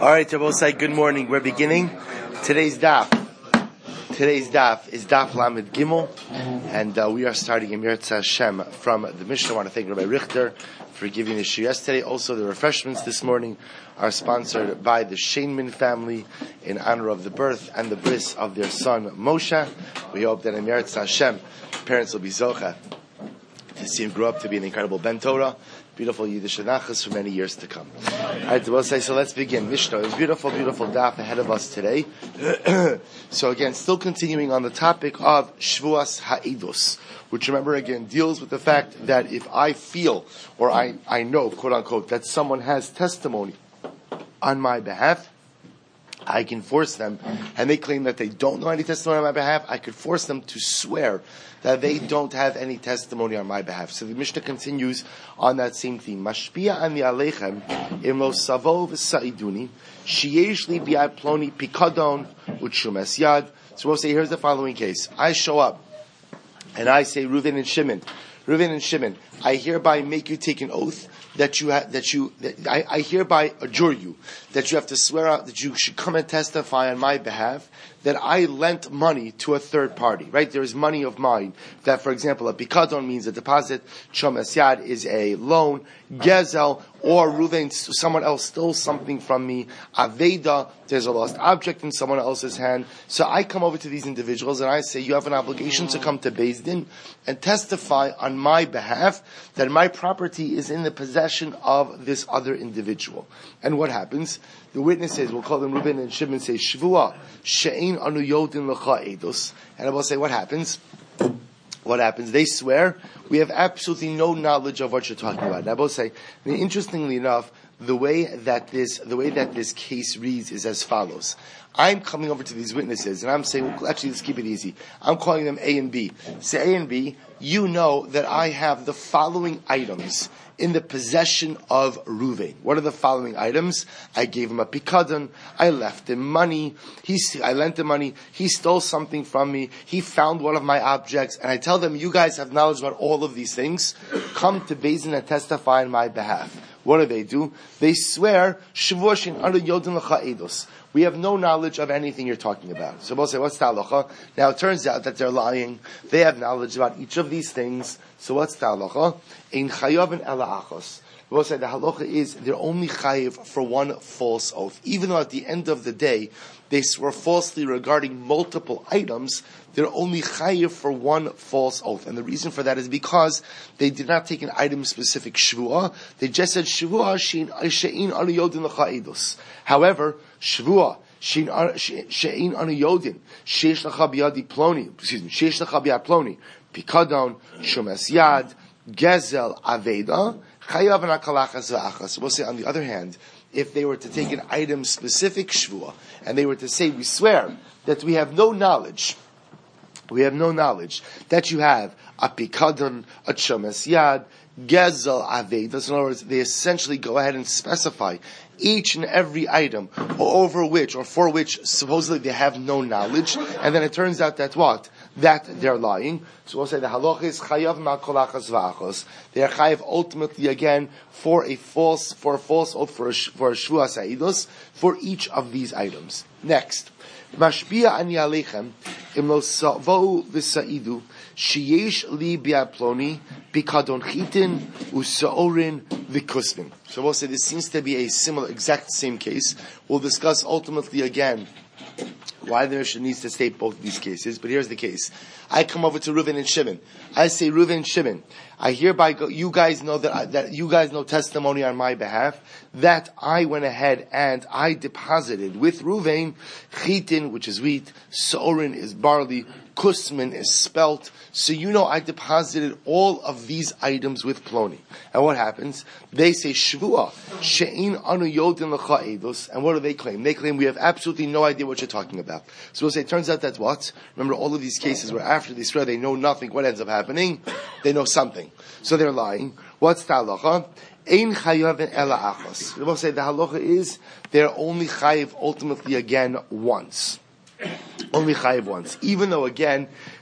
All right, Tabosai, good morning. We're beginning today's daf. Today's daf is Daf Lamed Gimel, and we are starting Emir Hashem from the Mishnah. I want to thank Rabbi Richter for giving the shiur yesterday. Also, the refreshments this morning are sponsored by the Shainman family in honor of the birth and the bris of their son Moshe. We hope that Emir Hashem, parents will be zocha to see him grow up to be an incredible Ben Torah, beautiful Yiddish Nachas for many years to come. All right, we'll say, so let's begin. Mishnah, a beautiful, beautiful daf ahead of us today. So again, still continuing on the topic of Shvuas Ha'edus, which remember again deals with the fact that if I feel, or I know, quote unquote, that someone has testimony on my behalf, I can force them, and they claim that they don't know any testimony on my behalf, I could force them to swear that they don't have any testimony on my behalf. So the Mishnah continues on that same theme. Mashpia ani aleichem imlo savo v'sa'iduni sheyesh li bi'ad ploni pikadon u'tshumes yad. So we'll say, here's the following case. I show up, and I say, Reuven and Shimon, I hereby make you take an oath I hereby adjure you that you have to swear out that you should come and testify on my behalf that I lent money to a third party, right? There is money of mine that, for example, a pikadon means a deposit, shomes yad is a loan, gezel, or Reuven, someone else stole something from me, aveda, there's a lost object in someone else's hand. So I come over to these individuals and I say, you have an obligation to come to Beis Din and testify on my behalf that my property is in the possession of this other individual. And what happens? The witnesses, we'll call them Reuven and Shimon, say, Shvua, she'ein anu yodin lecha edus. And I will say, what happens? What happens? They swear, we have absolutely no knowledge of what you're talking about. And I will say, interestingly enough, the way that this case reads is as follows. I'm coming over to these witnesses and I'm saying, well, actually, let's keep it easy. I'm calling them A and B. Say, A and B, you know that I have the following items in the possession of Reuven. What are the following items? I gave him a pikadon. I left him money. I lent him money. He stole something from me. He found one of my objects. And I tell them, you guys have knowledge about all of these things. Come to Beis Din and testify on my behalf. What do? They swear, Shvushin under Yodin Lecha Eidos. We have no knowledge of anything you're talking about. So we'll say, what's the halacha? Now it turns out that they're lying. They have knowledge about each of these things. So what's the halacha? Ein chayavin ela achos. We'll say the halacha is they're only chayiv for one false oath. Even though at the end of the day they swear falsely regarding multiple items, they're only chayiv for one false oath. And the reason for that is because they did not take an item-specific shvuah. They just said shvuah she'in anu yodin lecha edus. However, shvuah she'in anu yodin she'esh lecha biyadi ploni pikadon shomes yad gezel aveda chayav and akalachas v'achas. We'll say on the other hand, if they were to take an item-specific shvuah and they were to say, we swear that we have no knowledge that you have a pikadon, a shomes yad, gezel aveda. In other words, they essentially go ahead and specify each and every item for which supposedly they have no knowledge, and then it turns out that what? That they're lying. So we'll say the halacha is chayav ma'kolachas v'achos. They are chayav ultimately again for a false oath, for a shvuas ha'edus, for each of these items. Next, mashpia ani aleichem im lo savo v'sa'idu sheyesh li bi'ad ploni pikadon chitin u'sa'orin v'kusmin. So we'll say this seems to be a similar, exact same case. We'll discuss ultimately again why the Mishnah needs to state both of these cases, but here's the case. I come over to Reuven and Shimon. I say, Reuven and Shimon, I hereby go, you guys know that you guys know testimony on my behalf, that I went ahead and I deposited with Reuven, chitin, which is wheat, sorin is barley, kusmin is spelt. So you know I deposited all of these items with Ploni. And what happens? They say, Shvua, she'in anu yodin lecha edus. And what do they claim? They claim we have absolutely no idea what you're talking about. So we'll say, it turns out that what? Remember all of these cases where after they swear they know nothing, what ends up happening? They know something. So they're lying. What's the halacha? Ein chayavin ela achos. We'll say the halacha is they're only chayiv ultimately again once. Only chayiv once. Even though again,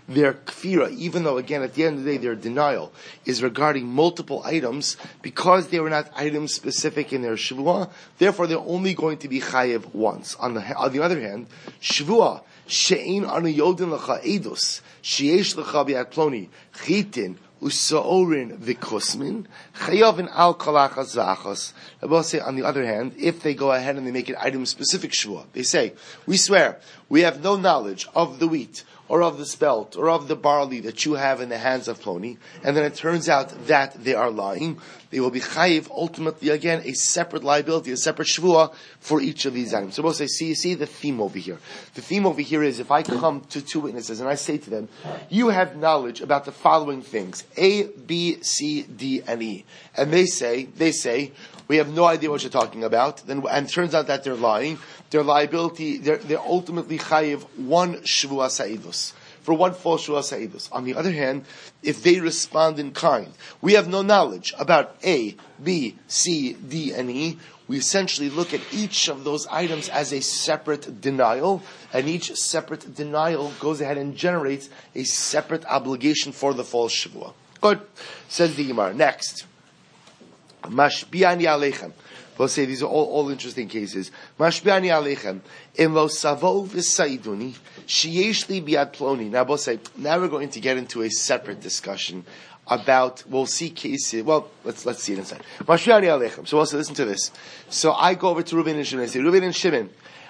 their kfira, even though again at the end of the day their denial is regarding multiple items, because they were not items specific in their shvuah, therefore they're only going to be chayev once. On the other hand, shvuah she'ein anu yodin lecha edus sheyesh lecha bi'at ploni chitin usaorin v'kosmin chayavin al kalachas v'achos. I will say, on the other hand, if they go ahead and they make an item-specific shvuah, they say, we swear, we have no knowledge of the wheat, or of the spelt, or of the barley that you have in the hands of Ploni, and then it turns out that they are lying, they will be chayiv, ultimately again, a separate liability, a separate shvuah for each of these items. So we'll say, see the theme over here. The theme over here is, if I come to two witnesses and I say to them, you have knowledge about the following things, A, B, C, D, and E. And they say, we have no idea what you're talking about, and it turns out that they're lying. Their liability, they're ultimately chayiv one shvuah sa'idus, for one false shvuah sa'idus. On the other hand, if they respond in kind, we have no knowledge about A, B, C, D, and E, we essentially look at each of those items as a separate denial, and each separate denial goes ahead and generates a separate obligation for the false shvuah. Good. Says the Gemara. Next. Mashbi'ani aleichem. We'll say these are all interesting cases. Mashbi'ani aleichem. In lo savo v'saiduni, sheyesh li biad ploni. Now we'll say, now we're going to get into a separate discussion about, we'll see cases, well, let's see it inside. Mashbi'ani aleichem. So we'll say, listen to this. So I go over to Reuben and Shimon and I say, Reuben and Shimon,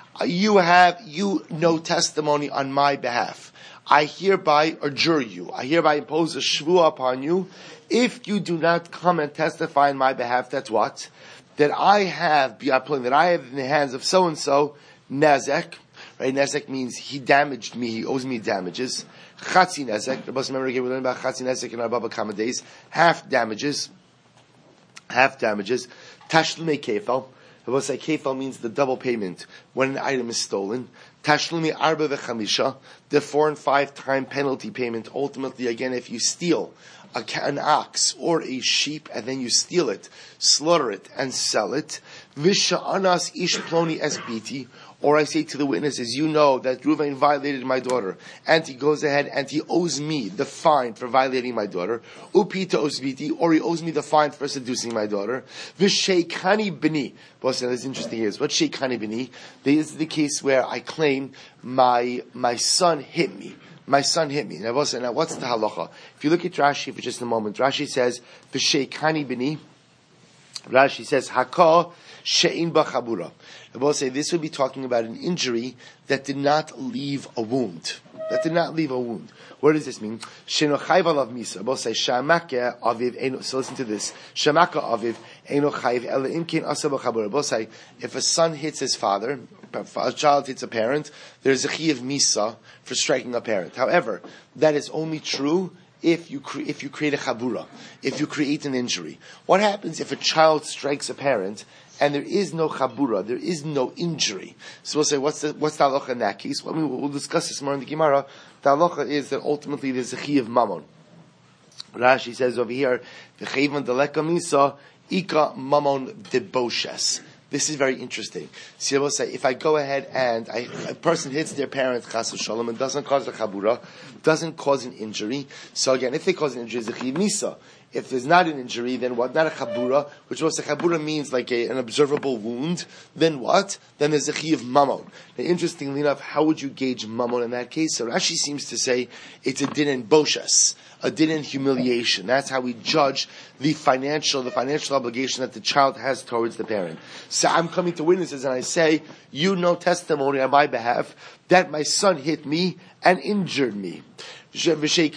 you know testimony on my behalf. I hereby adjure you. I hereby impose a shvuah upon you. If you do not come and testify on my behalf, that's what? That I have in the hands of so-and-so, nezek. Right? Nezek means he damaged me, he owes me damages. Chatzi nezek. Remember again, we learned about chatzi nezek in our Baba Kama days. Half damages. Tashlumei kefal. I will say kefal means the double payment when an item is stolen. Tashlumi arba v'chamisha, the 4 and 5 time penalty payment. Ultimately, again, if you steal an ox or a sheep and then you steal it, slaughter it, and sell it, v'sha'anas ish ploni esbiti, or I say to the witnesses, you know that Reuven violated my daughter, and he goes ahead and he owes me the fine for violating my daughter, upita osbiti, or he owes me the fine for seducing my daughter, v'sheikani b'ni. Boss, that's interesting here. What's sheikani b'ni? This is the case where I claim my son hit me. My son hit me. Now what's the halacha? If you look at Rashi for just a moment, Rashi says, v'sheikani b'ni. Rashi says, haka she'in b'chabura. I will say this would be talking about an injury that did not leave a wound. What does this mean? Sheno chayv alav misa. I will say shamaka aviv eno. So listen to this. Shamaka aviv eno chayv ela imkin asa b'chabura. I will say if a son hits his father, a child hits a parent, there's a chiyuv misa for striking a parent. However, that is only true if you create a chabura, if you create an injury. What happens if a child strikes a parent and there is no chabura, there is no injury? So we'll say, what's the halacha in that case? Well, we'll discuss this more in the Gemara. The halacha is that ultimately there's a chiyuv mamon. Rashi says over here, v'cheivan deleka misa ika mamon deboshes. This is very interesting. So we'll say, if I go ahead and a person hits their parent, chas v'shalom, and doesn't cause a chabura, doesn't cause an injury. So again, if they cause an injury, it's a chiyuv misa. If there's not an injury, then what? Not a chabura, which was a chabura means like an observable wound. Then what? Then there's a chiyuv mamon. Now, interestingly enough, how would you gauge mamon in that case? So Rashi seems to say it's a din in boshas, a din in humiliation. That's how we judge the financial obligation that the child has towards the parent. So I'm coming to witnesses and I say, you know testimony on my behalf that my son hit me and injured me. And we'll say,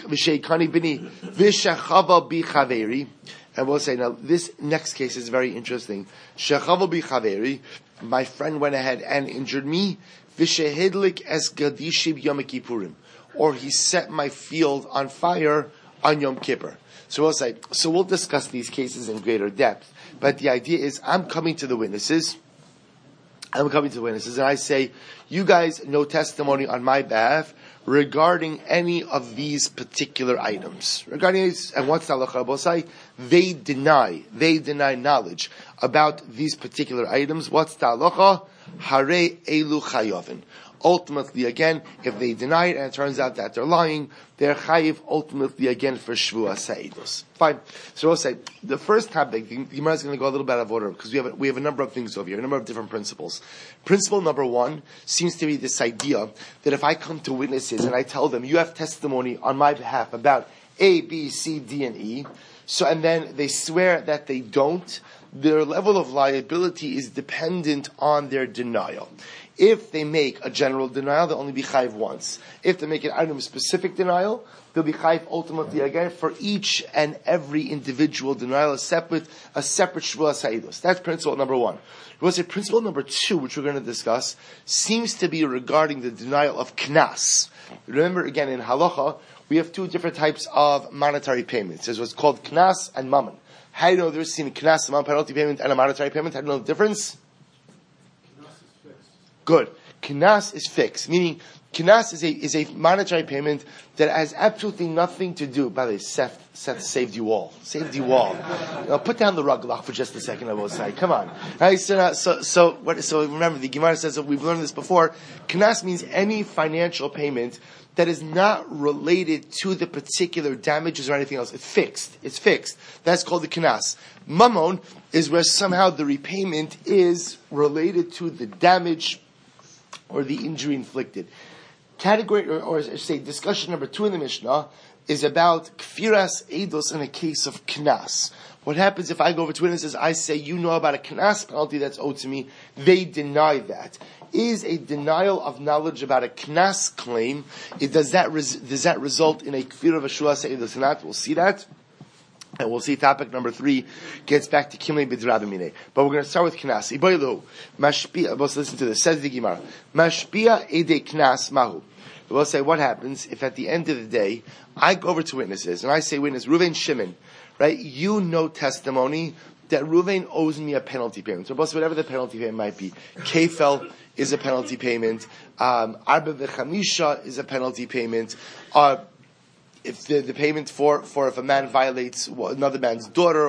now this next case is very interesting. My friend went ahead and injured me. Or he set my field on fire on Yom Kippur. So we'll say, so we'll discuss these cases in greater depth. But the idea is, I'm coming to the witnesses, and I say, you guys know testimony on my behalf regarding any of these particular items. And what's the halacha? They deny knowledge about these particular items. What's the halacha? Hare elu chayovin. ultimately again, if they deny it and it turns out that they're lying, they're chayiv ultimately again for shvuas ha'edus. Fine. So we'll say, the first topic, the Gemara is going to go a little bit out of order, because we have a number of things over here, a number of different principles. Principle number one seems to be this idea that if I come to witnesses and I tell them, you have testimony on my behalf about A, B, C, D, and E, and then they swear that they don't, their level of liability is dependent on their denial. If they make a general denial, they'll only be chayiv once. If they make an item-specific denial, they'll be chayiv ultimately again for each and every individual denial, a separate shvuas ha'edus. That's principle number one. We'll say principle number two, which we're going to discuss, seems to be regarding the denial of knas. Remember, again, in halacha, we have two different types of monetary payments. There's what's called knas and mammon. How do you know there's a knas, a penalty payment, and a monetary payment? How do you know the difference? Good. Knas is fixed, meaning knas is a monetary payment that has absolutely nothing to do. By the way, Seth saved you all. Saved you all. Put down the rug for just a second. I will say, come on. Right, so remember, the Gemara says that we've learned this before. Knas means any financial payment that is not related to the particular damages or anything else. It's fixed. It's fixed. That's called the knas. Mammon is where somehow the repayment is related to the damage or the injury inflicted. Category, or say, discussion number two in the Mishnah is about kfiras eidos in a case of knas. What happens if I go over to witnesses, I say, you know about a knas penalty that's owed to me, they deny that. Is a denial of knowledge about a knas claim, does that result in a kfir of a shvuas ha'edus or not? We'll see that. And we'll see topic number 3 gets back to Kimlei B'drabimine. But we're going to start with Knas. Iboilu, Mashpia, let's listen to this. Says the Gemara. Mashpia ede Knas mahu. We'll say, what happens if at the end of the day, I go over to witnesses, and I say, witness, Reuven Shimon, right? You know testimony that Reuven owes me a penalty payment. So whatever the penalty payment might be. Kefel is a penalty payment. Arba v'chamisha is a penalty payment. If the payment for if a man violates another man's daughter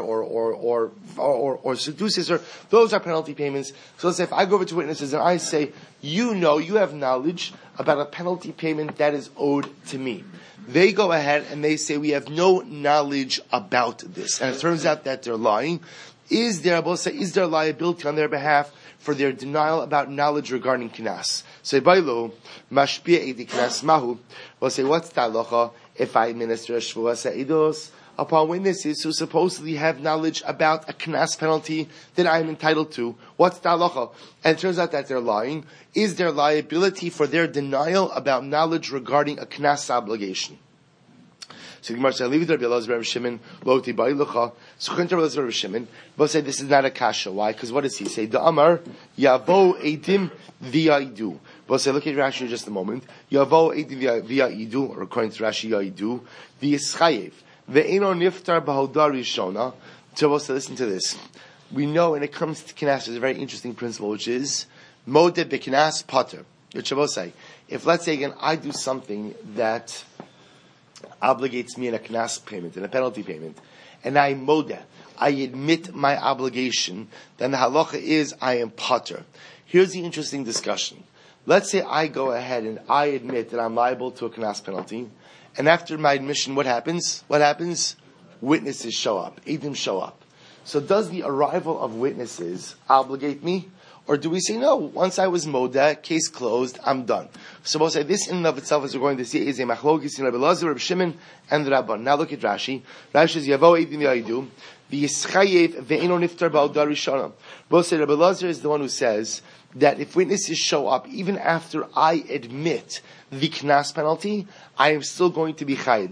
or seduces her, those are penalty payments. So let's say if I go over to witnesses and I say, you have knowledge about a penalty payment that is owed to me. They go ahead and they say, we have no knowledge about this. And it turns out that they're lying. Is there liability on their behalf for their denial about knowledge regarding knas? So, Bailo, mashpia edi knas mahu. We'll say, what's the halacha if I administer a shvuas ha'edus upon witnesses who supposedly have knowledge about a knas penalty that I am entitled to? What's the halacha? And it turns out that they're lying. Is there liability for their denial about knowledge regarding a knas obligation? So the Gemara says, "Leave it to Rabbi Elazar, Rabbi Shimon, lo tibai lecha." So Rabbi Elazar, Rabbi Shimon, both say this is not a kasha. Why? Because what does he say? The Amar yavo edim v'ya'idu. Both say, look at Rashi in just a moment. Yavo edim v'ya'idu, or according to Rashi, ya'idu v'yischayev ve'eno niftar b'hodar rishona. So both say, listen to this. We know when it comes to knas, there's a very interesting principle, which is modeh b'knas pater. Which both say, if let's say again, I do something that obligates me in a knas payment, in a penalty payment, and I modeh, I admit my obligation, then the halacha is I am pater. Here's the interesting discussion. Let's say I go ahead and I admit that I'm liable to a knas penalty, and after my admission, what happens? Witnesses show up, edim show up. So does the arrival of witnesses obligate me? Or do we say, no, once I was modeh, case closed, I'm done. So we'll say this in and of itself, as we're going to see, is a machlokes in Rabbi Elazar, Rabbi Shimon, and the Rabban. Now look at Rashi. Rashi says, Yavo edim ya'idu, v'yischayev ve'eno niftar ba'odar rishona. We'll say Rabbi Elazar is the one who says that if witnesses show up, even after I admit the knas penalty, I am still going to be chayiv.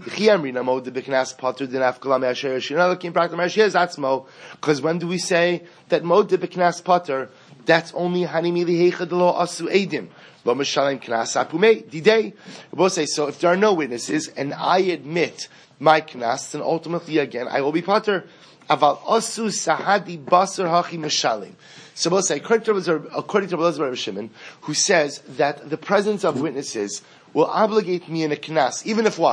Because when do we say that modeh b'knas pater? That's only hanimi lihecha delo asu edim. Lo mishalem knas apumei didei. We'll say, so if there are no witnesses and I admit my knas, then ultimately again I will be pater. Aval asu sahadi basar hachi mishalem. So we'll say, according to Rabbi Shimon, who says that the presence of witnesses will obligate me in a knas, even if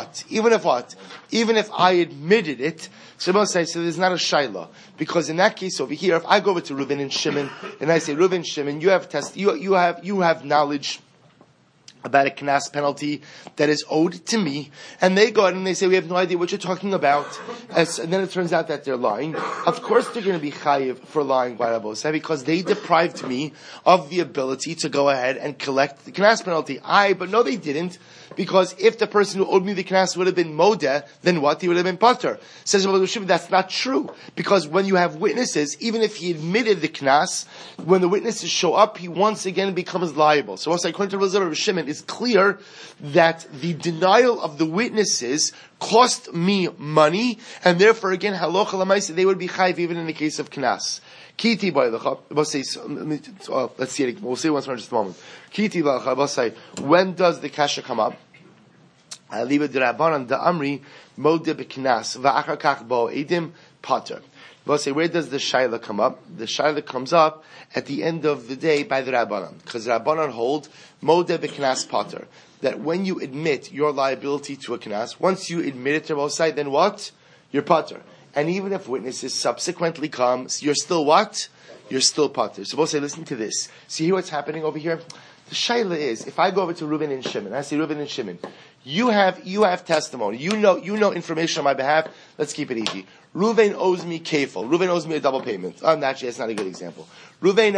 I admitted it. So we'll say, so there's not a shayla. Because in that case over here, if I go over to Reuven and Shimon, and I say, Reuven, Shimon, you have knowledge about a knas penalty that is owed to me, and they go out and they say, we have no idea what you're talking about, and then it turns out that they're lying. Of course they're going to be chayiv for lying by Rabbi Osai, because they deprived me of the ability to go ahead and collect the knas penalty. But no, they didn't, because if the person who owed me the knas would have been modeh, then what? He would have been pater. Says Rabbi Shimon, that's not true, because when you have witnesses, even if he admitted the knas, when the witnesses show up, he once again becomes liable. So also, according to Rabbi Shimon, it's clear that the denial of the witnesses cost me money, and therefore again, halacha l'maaseh, they would be chayiv even in the case of knas. Kiti ba'ilacha, let's see it. We'll see it once more in just a moment. Kiti ba'ilacha, when does the kasha come up? Aliba d'Rabbanan da'amri modeh b'knas va'achar kach bo edim pater. We'll say, where does the shaila come up? The shaila comes up at the end of the day by the Rabbanan, because Rabbanan hold modeh b'knas pater, that when you admit your liability to a knas, once you admit it to both sides, then what? You're pater. And even if witnesses subsequently come, you're still what? You're still pater. So we'll say, listen to this. See here what's happening over here? The shaila is, if I go over to Reuven and Shimon, I say, Reuven and Shimon, you have testimony. You know information on my behalf. Let's keep it easy. Reuven owes me kefil. Reuven owes me a double payment. Actually, that's not a good example. Reuven,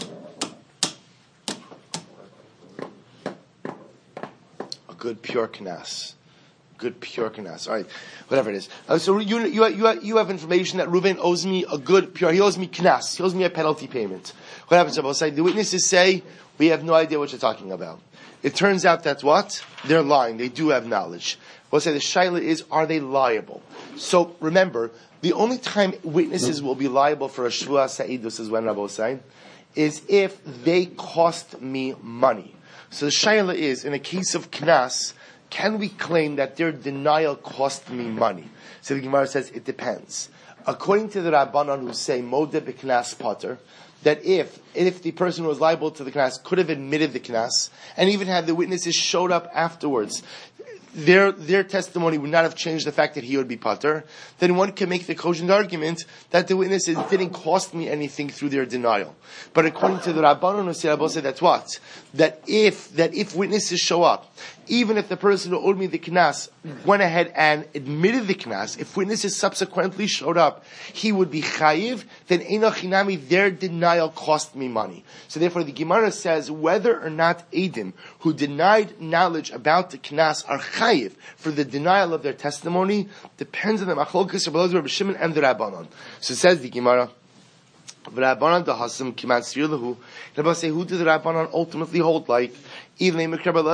a good pure knas. Good pure knas. All right, whatever it is. So you have information that Reuven owes me a good pure. He owes me knas. He owes me a penalty payment. What happens? The witnesses say, we have no idea what you're talking about. It turns out that what? They're lying. They do have knowledge. We'll say the shaila is, are they liable? So remember, the only time witnesses will be liable for a shvuah sa'idus is when Rabbi Osai, is if they cost me money. So the shaila is, in a case of knas, can we claim that their denial cost me money? So the Gemara says it depends. According to the Rabbanan who say modeh b'knas pater, that if the person who was liable to the knas could have admitted the knas, and even had the witnesses showed up afterwards, their testimony would not have changed the fact that he would be pater, then one can make the cogent argument that the witnesses didn't cost me anything through their denial. But according to the Rabbanon who say that's what? That if witnesses show up, even if the person who owed me the knas went ahead and admitted the knas, if witnesses subsequently showed up, he would be chayiv, then eino chinami, their denial cost me money. So therefore the Gemara says whether or not Edim who denied knowledge about the knas are chayiv for the denial of their testimony depends on the machlokes of Rabbi Shimon and the Rabbanon. So says the Gemara, Rabbanan dahasam kiman sir lahu. Rabbi say, who did the Rabbanan ultimately hold like? If you're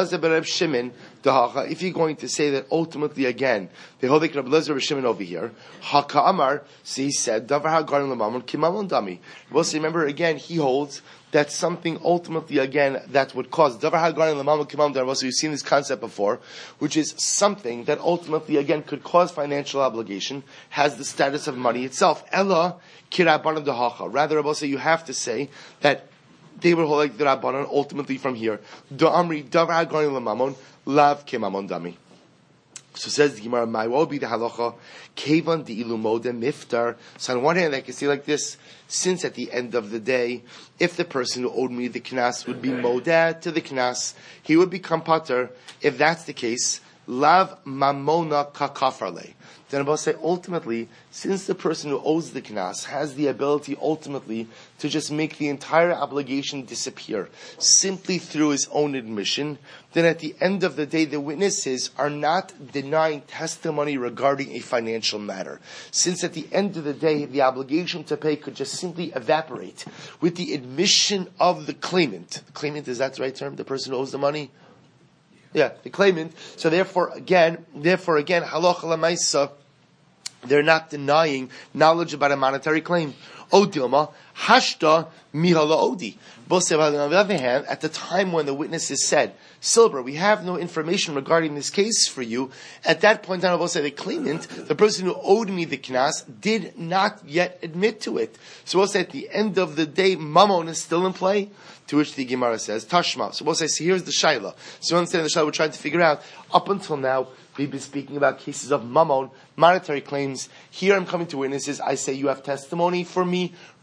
going to say that ultimately again, they hold like Rabbi Elazar Shimon over here, Haka'amar, so he said, Davar ha'garim l'mamon kimalon dami. We'll say, remember again, he holds that something ultimately again that would cause Davar ha'garim l'mamon kimalon dami. So you've seen this concept before, which is something that ultimately again could cause financial obligation, has the status of money itself. Ella kirabana dahacha. Rather, Rabbi say you have to say that they were like the Rabbanon ultimately from here. Da'amri davar ha'garim l'mamon lav kemamon dami. So says the Gemara, "My will be the halacha kevan di'ilu modeh miftar." So on one hand, I can see like this: since at the end of the day, if the person who owed me the knas would be modeh to the knas, he would become pater. If that's the case, lav mamona kakafarle. Then I'll say ultimately, since the person who owes the knas has the ability ultimately to just make the entire obligation disappear simply through his own admission, then at the end of the day, the witnesses are not denying testimony regarding a financial matter. Since at the end of the day, the obligation to pay could just simply evaporate with the admission of the claimant. The claimant, is that the right term? The person who owes the money? Yeah, the claimant. So therefore again, halacha l'maisa, they're not denying knowledge about a monetary claim. O Dilma, hashta mihala odi. On the other hand, at the time when the witnesses said, Silber, we have no information regarding this case for you, at that point on, I will say the claimant, the person who owed me the knas, did not yet admit to it. So we'll say at the end of the day, mammon is still in play. To which the Gemara says, Tashma. So we'll say, so here's the Shaila. So understand the Shaila we're trying to figure out. Up until now, we've been speaking about cases of mammon, monetary claims. Here I'm coming to witnesses. I say, you have testimony for me regarding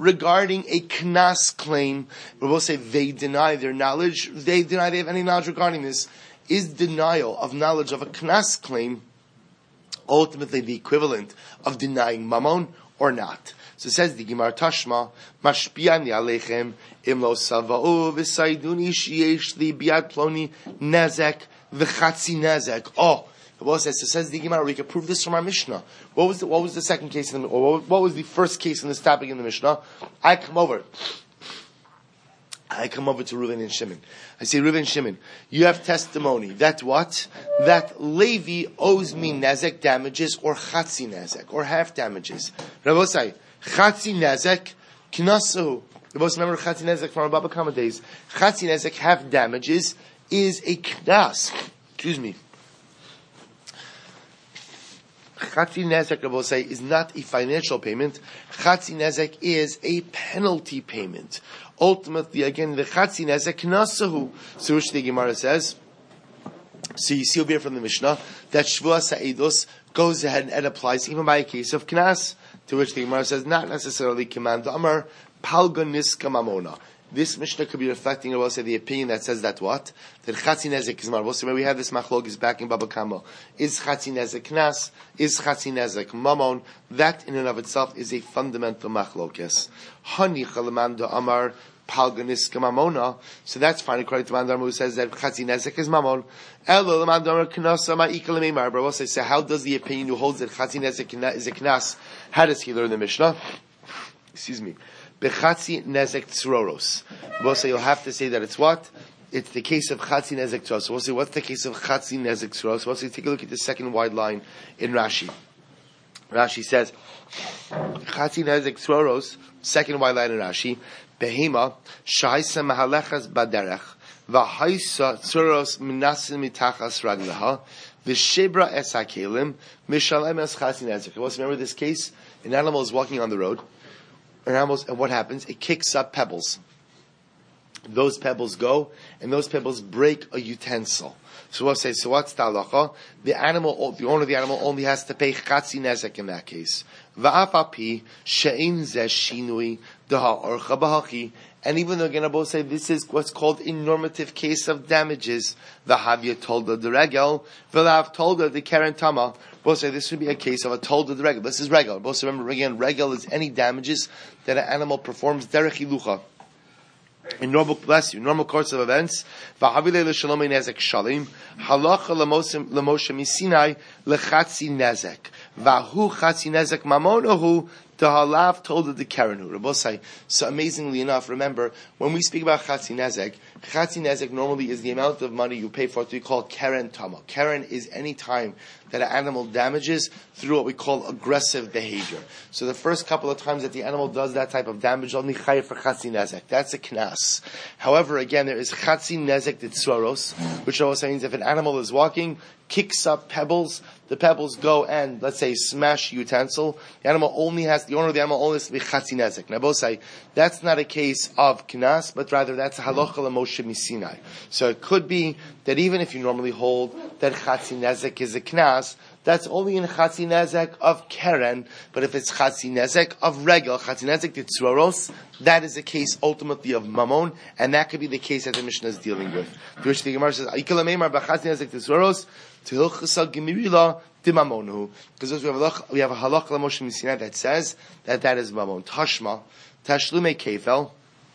regarding a knas claim, we will say they deny their knowledge, they deny they have any knowledge regarding this. Is denial of knowledge of a knas claim ultimately the equivalent of denying mammon or not? So it says the Gemara Tashma, Mashpiani Alechem, Imlo Sava'u, Visaiduni, Shiesh, the Biad Ploni, Nezek, V'chatzi Nezek. Oh, it says the Gemara, we can prove this from our Mishnah. What was the second case or what was the first case in this topic in the Mishnah? I come over to Reuven and Shimon. I say, Reuven and Shimon, you have testimony that what? That Levi owes me nezek damages or chatzi nezek, or half damages. Rabbi say, chatzi nezek, knasahu. Rabbi remember chatzi nezek from our Baba Kama days. Chatzi nezek, half damages, is a knas. Excuse me. Chatzi nezek, Rabbi say, is not a financial payment. Chatzi nezek is a penalty payment. Ultimately, again, the chatzi nezek knasahu. So which the Gemara says. So you see over here from the Mishnah that Shvua Sa'idus goes ahead and applies even by a case of knas. To which the Gemara says not necessarily command Amar Palga Niska Mamona. This Mishnah could be reflecting, I will say, the opinion that says that what? That Chatzi Nezek is Mar. So we have this machlokes back in Baba Kama. Is Chatzi Nezek Knas? Is Chatzi Nezek Mamon? That in and of itself is a fundamental machlokes. Hani Chalamanda Amar Palganiska Mamona. So that's fine according to Mandar who says that Chatzi Nezek is Mamon. Elo Mandar Knasa Ma'ikal Meimar. But I will say, so how does the opinion who holds that Chatzi Nezek is a Knas, how does he learn the Mishnah? Excuse me. Bechatzi nezek tzroros. We'll say you'll have to say that it's what? It's the case of chatzi nezek tzroros. So we'll say what's the case of chatzi nezek tzroros? We'll say take a look at the second wide line in Rashi. Rashi says chatzi nezek tzroros. Second wide line in Rashi. Behema shaisa mahalechas baderech v'haisa tzroros minasim mitachas ragleha v'shebra es hakelim mishalem es chatzi nezek. We'll remember this case. An animal is walking on the road. And what happens? It kicks up pebbles. Those pebbles go, and those pebbles break a utensil. So we'll say, so what's the halacha? The owner of the animal only has to pay chatzi nezek in that case. Va'afapi she'in zeh shinui deha'orcha b'hachi. And even though again, I both say this is what's called a normative case of damages. V'havya tolda the regel, v'lav tolda the keren tama. Both say this would be a case of a tolda the regel. This is regel. Both remember again, regel is any damages that an animal performs derech hilucha. In normal course of events, v'havilei l'shalomei nezek shalim, halacha l'moshe misinai l'chatzi nezek, v'hu chatzi nezek mamonahu, the halav told the Karenhu. Rabosai. So amazingly enough, remember, when we speak about chatzi nezek normally is the amount of money you pay for what we call keren tama. Keren is any time that an animal damages through what we call aggressive behavior. So the first couple of times that the animal does that type of damage, only chayav for chatzi nezek. That's a knas. However, again, there is chatzi nezek tzroros, which also means if an animal is walking, kicks up pebbles, the pebbles go and, let's say, smash utensil, the owner of the animal only has to be chatzi nezek. Now both say, that's not a case of knas, but rather that's a halacha l'moshe misinai. So it could be that even if you normally hold that chatzi nezek is a knas, that's only in chatzi nezek of keren, but if it's chatzi nezek of regel, chatzi nezek tzroros, that is a case ultimately of mamon, and that could be the case that the Mishnah is dealing with. To which the Gemara says, Aikala meimar b'chatzi nezek tzroros, tehilchasa gemirila dimamonu. Because we have a halach l'moshe misinai that says that is mamon. Tashma, tashlume kefel,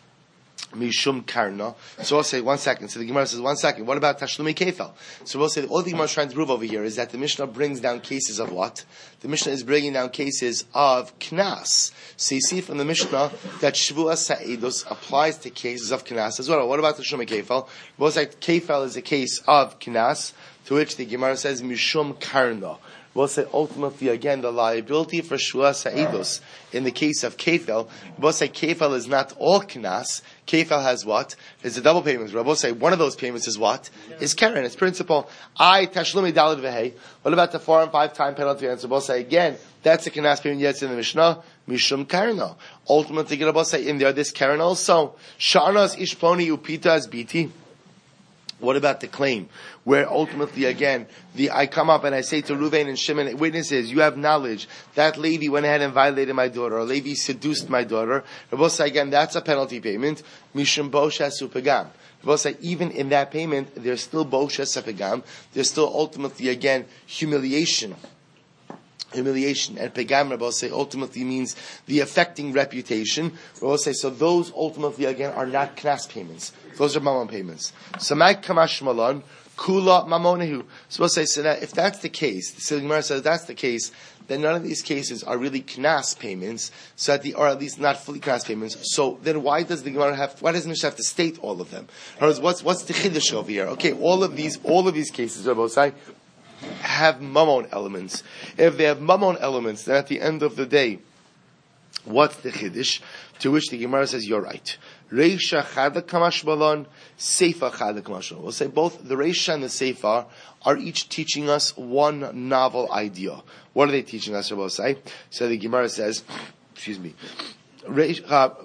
mishum karna. So we'll say, 1 second. So the Gemara says, 1 second. What about tashlume kefel? So we'll say, all the Gemara is trying to prove over here is that the Mishnah brings down cases of what? The Mishnah is bringing down cases of knas. So you see from the Mishnah that shvua sa'idus applies to cases of knas as well. What about tashlume kefel? We'll say, kefel is a case of knas, to which the Gemara says, mishum karna. We'll say ultimately again the liability for shvua sa'idus in the case of kefel. We'll say kefel is not all knas. Kefel has what? It's a double payment. We'll say one of those payments is what? Is keren. It's principle. I tashlumi dalad vehei. What about the 4 and 5 time penalty? And so we'll say again that's a knas payment. Yet it's in the Mishnah mishum karno. Ultimately, we'll say in there this keren also. Sha'anas ishploni upita as biti. What about the claim, where ultimately, again, I come up and I say to Reuven and Shimon, witnesses, you have knowledge that Levi went ahead and violated my daughter, or Levi seduced my daughter. Rabbi say again, that's a penalty payment. Mishum bosha supagam. Rabbi say even in that payment, there's still bosha supagam. There's still ultimately, again, humiliation. And pegam, Rabbi say, ultimately means the affecting reputation. Rabbi say, so those ultimately, again, are not knas payments. Those are mamon payments. So my kamash malon, kula mamonehu. So we'll say, so that if that's the case, the Gemara says that's the case, then none of these cases are really knas payments, or at least not fully knas payments. So then why doesn't Mishnah have to state all of them? In other words, what's the chiddush over here? Okay, all of these cases, Rabbi say, have mammon elements. If they have mammon elements, then at the end of the day, what's the chiddush? To which the Gemara says, you're right. Reisha chada kamash balon, seifa chada kamash balon. We'll say both the Reisha and the seifa are each teaching us one novel idea. What are they teaching us, Rabbi say? So the Gemara says, excuse me, Reisha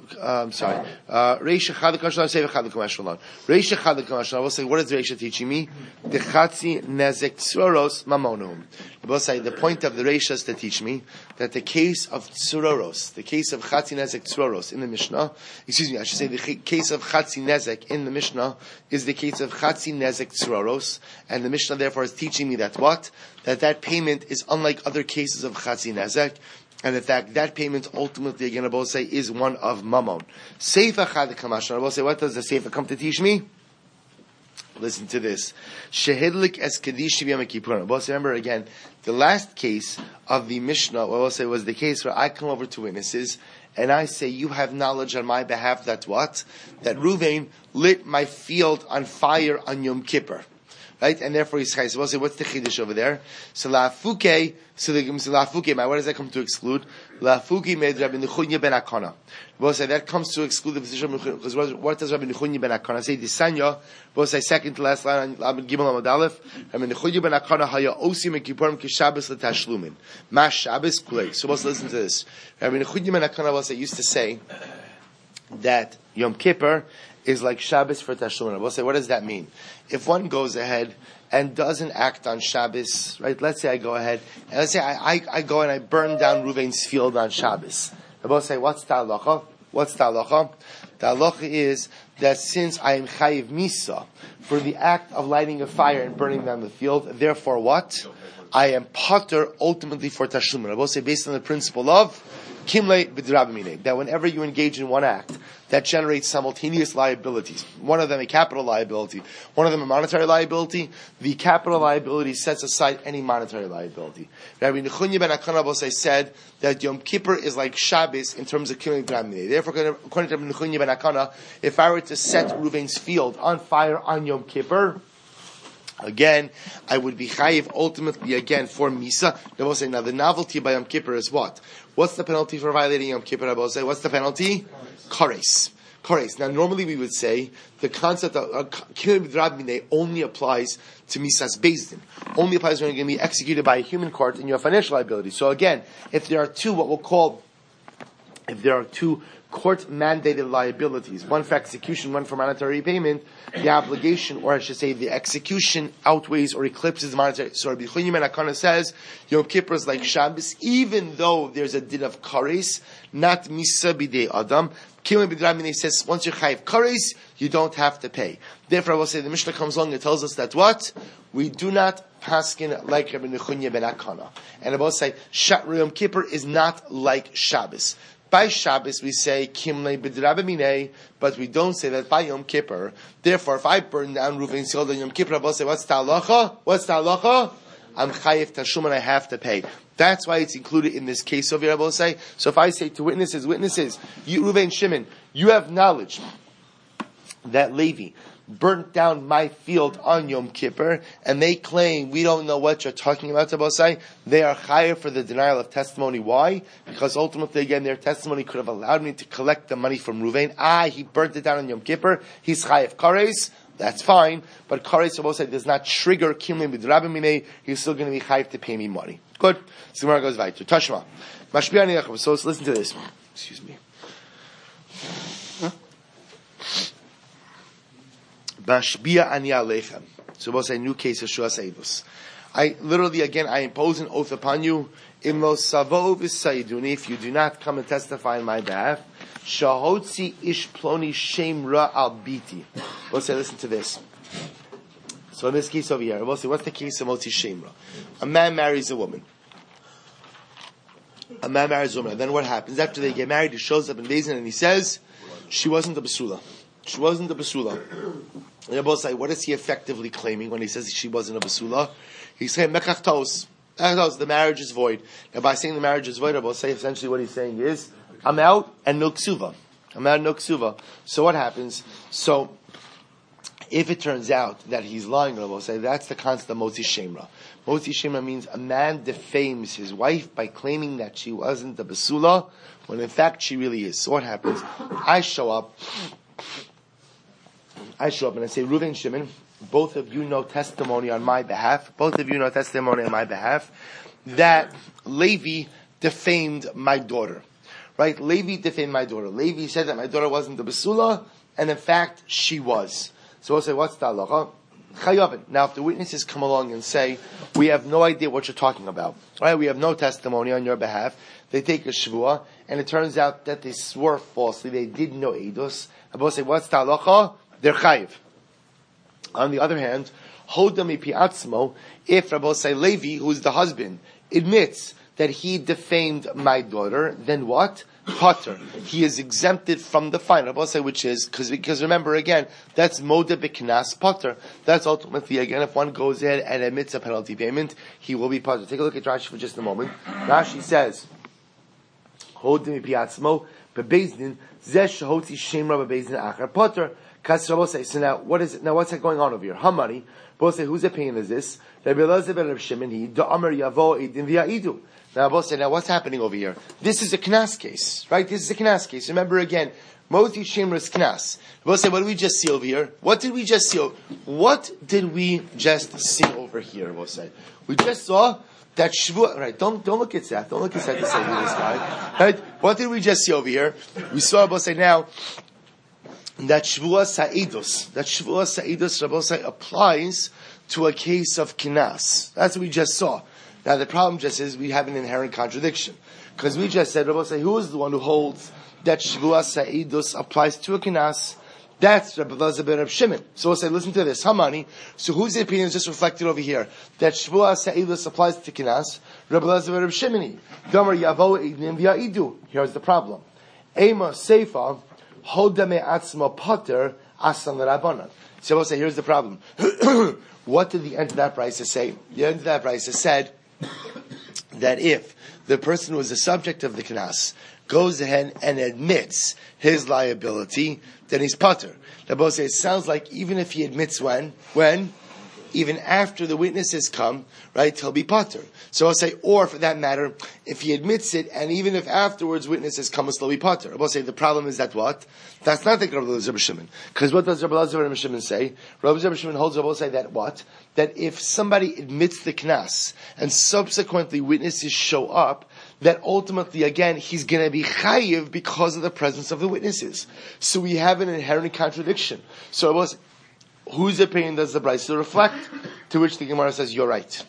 chada kamash balon, seifa chada kamash balon. Reisha chada kamash balon, we'll say, what is Reisha teaching me? The chatzi nezek tsuros mamonum. We'll say, the point of the Reisha is to teach me that the case of tsuroros, the case of chatzi nezek tsuroros in the Mishnah, I should say the case of chatzi nezek in the Mishnah is the case of chatzi nezek tsuroros, and the Mishnah therefore is teaching me that what? That payment is unlike other cases of chatzi nezek, and in fact, that payment ultimately, again, I will say, is one of mammon. Seifa chad kamash. I will say, what does the seifa come to teach me? Listen to this. Shehidlik es kedish b'yom kippurim. We'll say, remember again, the last case of the Mishnah, what we'll say, was the case where I come over to witnesses and I say, you have knowledge on my behalf that what? That Reuven lit my field on fire on Yom Kippur. Right? And therefore he's chayes. So we'll say, what's the chiddush over there? So la'afuke, what does that come to exclude? La'afuke made Rabbi Nechunya ben Akana. We'll say that comes to exclude the position of Nechunya, because what does Rabbi Nechunya ben Akana say? Disanya, we'll say second to last line on Gimel Amud Aleph, Rabbi Nechunya ben Akana haya osim ekippurim kishabes l'tashlumin. Mash Shabbos kulei. So we'll listen to this. Rabbi Nechunya ben Akana, we'll say, used to say that Yom Kippur is like Shabbos for Tashlumin. We'll say, what does that mean? If one goes ahead and doesn't act on Shabbos, right? Let's say I go ahead, and let's say I go and I burn down Reuven's field on Shabbos. We'll say, what's the halacha? What's the halacha? The halacha is that since I am chayiv misa for the act of lighting a fire and burning down the field, therefore what? I am pater ultimately for Tashlumin. I will say, based on the principle of Kimle b'drabimine, that whenever you engage in one act that generates simultaneous liabilities, one of them a capital liability, one of them a monetary liability, the capital liability sets aside any monetary liability. Rabbi Nechunya ben Akana said that Yom Kippur is like Shabbos in terms of Kimle b'drabimine. Therefore, according to Rabbi Nechunya ben Akana, if I were to set Reuven's field on fire on Yom Kippur, again, I would be chayiv ultimately again for Misa. They will say, now the novelty by Yom Kippur is what? What's the penalty for violating Yom Kippur? I will say, what's the penalty? Kares. Now normally we would say the concept of Kimle b'drabimine only applies to Misas Beis Din. Only applies when you're going to be executed by a human court and you have financial liability. So again, if there are two court-mandated liabilities, one for execution, one for monetary payment, the obligation, or I should say the execution outweighs or eclipses the monetary. So Rabbi Nechunya ben Akana says, Yom Kippur is like Shabbos, even though there's a din of kares, not misa b'dei adam. Kimle b'drabimine says, once you're chayiv kares, you don't have to pay. Therefore, I will say, the Mishnah comes along and tells us that what? We do not paskin like Rabbi Nechunya ben Akana. And I will say, Yom Kippur is not like Shabbos. By Shabbos we say Kimle b'drabimine, but we don't say that by Yom Kippur. Therefore, if I burn down Reuven's field on Yom Kippur, I will say, what's the halacha? What's the halacha? I'm chayiv tashlumin, I have to pay. That's why it's included in this case over here, I will say. So if I say to witnesses, you, Reuven, Shimon, you have knowledge that Levi burnt down my field on Yom Kippur, and they claim we don't know what you're talking about, Tabosai. They are chayav for the denial of testimony. Why? Because ultimately, again, their testimony could have allowed me to collect the money from Reuven. He burnt it down on Yom Kippur. He's chayav kares. That's fine, but kares Tabosai does not trigger Kimle b'drabimine. He's still going to be chayav to pay me money. Good. So Gemara goes weiter. Tashma. Mashbi'ani Yachav. So let's listen to this. Excuse me. Bashbia ani alechem. So we'll say new case of Shuas Eidus. I impose an oath upon you. Imlo savo v'sayduni, if you do not come and testify on my behalf. Shahotzi ish ploni shem ra al biti. We'll say, listen to this. So in this case over here, we'll say, what's the case of Motzi shem ra? A man marries a woman. And then what happens? After they get married, he shows up in Beis and he says, she wasn't a basula. And they both say, what is he effectively claiming when he says she wasn't a basula? He's saying, mekachtos. The marriage is void. Now by saying the marriage is void, I will say essentially what he's saying is, I'm out and no ksuva. So what happens? So, if it turns out that he's lying, I will say that's the concept of Motzi Shemra. Motzi Shemra means a man defames his wife by claiming that she wasn't the basula, when in fact she really is. So what happens? I show up and I say, Reuven, Shimon, both of you know testimony on my behalf, that Levi defamed my daughter. Right? Levi defamed my daughter. Levi said that my daughter wasn't the basula, and in fact, she was. So we'll say, what's the halacha? Chayavin. Now, if the witnesses come along and say, we have no idea what you're talking about, right? We have no testimony on your behalf. They take a shvua, and it turns out that they swore falsely. They did know edus. And we'll say, what's the halacha? They're chayiv. On the other hand, hodami piatzmo, if Rabbi say Levi, who's the husband, admits that he defamed my daughter, then what? Potter. He is exempted from the fine. Rabbi say, which is, because remember again, that's moda b'knas Potter. That's ultimately, again, if one goes ahead and admits a penalty payment, he will be Potter. Take a look at Rashi for just a moment. Rashi says, hodami piatzmo, bebezdin, zesh hotzi shemra bebezdin achar Potter. So now, what's going on over here? How many? Both say, whose opinion is this? Now, both say, now what's happening over here? This is a knas case, right? This is a knas case. Remember again, Moti Shemra is knas. Both say, what did we just see over here? What did we just see over here? We just saw that Shvuah, right? Don't look at Seth. Don't look at Seth to say who this guy. Right? What did we just see over here? We saw, both say now, that Shvuah Sa'idus, Rabbosai, applies to a case of kinas. That's what we just saw. Now the problem just is we have an inherent contradiction. Because we just said, Rabbosai, who is the one who holds that Shvuah Sa'idus applies to a kinas? That's Rabbi Elazar ben Reb Shimon. So we'll say, listen to this. Hamani. So whose opinion is just reflected over here? That Shvuah Sa'idus applies to kinas. Rabbi Elazar ben Reb Shimoni. Gomer Yavo Eidim V'Ya'idu. Here's the problem. Ema Seifa Hodame Atzma Potter Asan L'Rabbanan. So we'll say, here's the problem. What did the end of that brisa say? The end of that brisa said that if the person who was the subject of the knas goes ahead and admits his liability, then he's potter. The both say it sounds like even if he admits when even after the witnesses come, right, he'll be potter. So I'll say, or for that matter, if he admits it, and even if afterwards witnesses come, he'll still be potter. I'll say the problem is that what? That's not the Rabbi Elazar ben Shimon. Because what does Rabbi Elazar ben Shimon say? Rabbi Elazar ben Shimon holds Rabbi say that what? That if somebody admits the knas, and subsequently witnesses show up, that ultimately, again, he's going to be chayiv because of the presence of the witnesses. So we have an inherent contradiction. So Rabbi say, whose opinion does the brisa reflect? To which the Gemara says, you're right.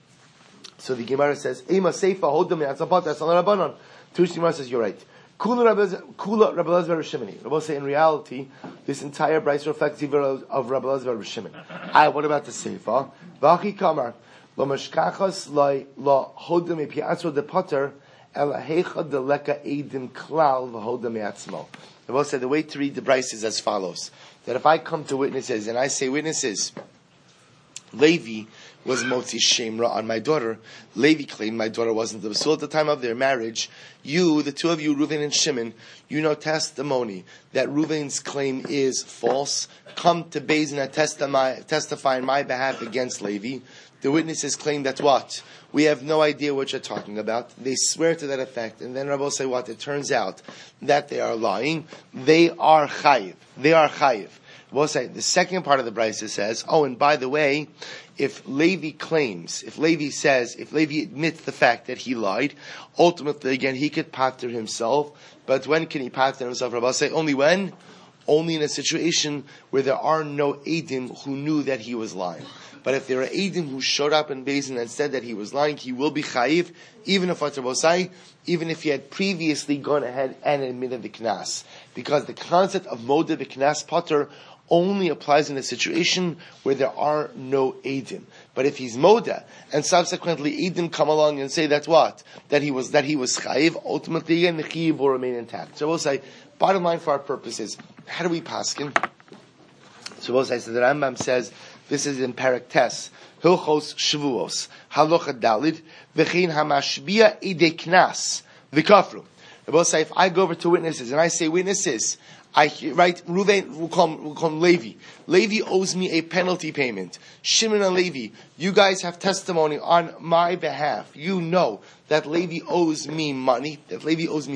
So the Gemara says, Ema Seifa Hodam Yatzapat Asan L'Rabbanan. To which the Gemara says, you're right. Kula Rabbi Elazar ben Shimoni. Rabbi say, in reality, this entire brisa reflects the view of Rabbi Elazar ben Shimon. What about the Seifa? V'achi Kamar Lo Meshkachas Lo Hodam Yipiatzro De Potter Ela Heicha De Leka Eidim Klal V'Hodam Yatzmo. Rabbi say, the way to read the brisa is as follows. That if I come to witnesses and I say, witnesses, Levi was Motzi Shemra on my daughter. Levi claimed my daughter wasn't the basula at the time of their marriage. You, the two of you, Reuven and Shimon, you know testimony that Reuven's claim is false. Come to Beis Din and testify on my behalf against Levi. The witnesses claim that what? We have no idea what you're talking about. They swear to that effect. And then Rabbi will say what? It turns out that they are lying. They are chayiv. We'll say the second part of the brisa says, and by the way, if Levi admits the fact that he lied, ultimately again he could pater himself. But when can he pater himself? Rabbi will say only when only in a situation where there are no Eidim who knew that he was lying. But if there are Eidim who showed up in Beis and said that he was lying, he will be chayiv, even if he had previously gone ahead and admitted the knas. Because the concept of Moda the knas potter only applies in a situation where there are no Eidim. But if he's Moda, and subsequently Eidim come along and say that what? That he was chayiv, ultimately again the chayiv will remain intact. So we'll say, bottom line for our purposes, how do we paskin? So we'll say, so the Rambam says, this is in Perek Tes, Hilchos Shavuos, Halacha Dalid, V'chein hamashbia idei knas, v'kafru. I will say, if I go over to witnesses, and I say, witnesses, Reuven, we'll call him Levi. Levi owes me a penalty payment. Shimon and Levi, you guys have testimony on my behalf. You know that Levi owes me money, or that Levi owes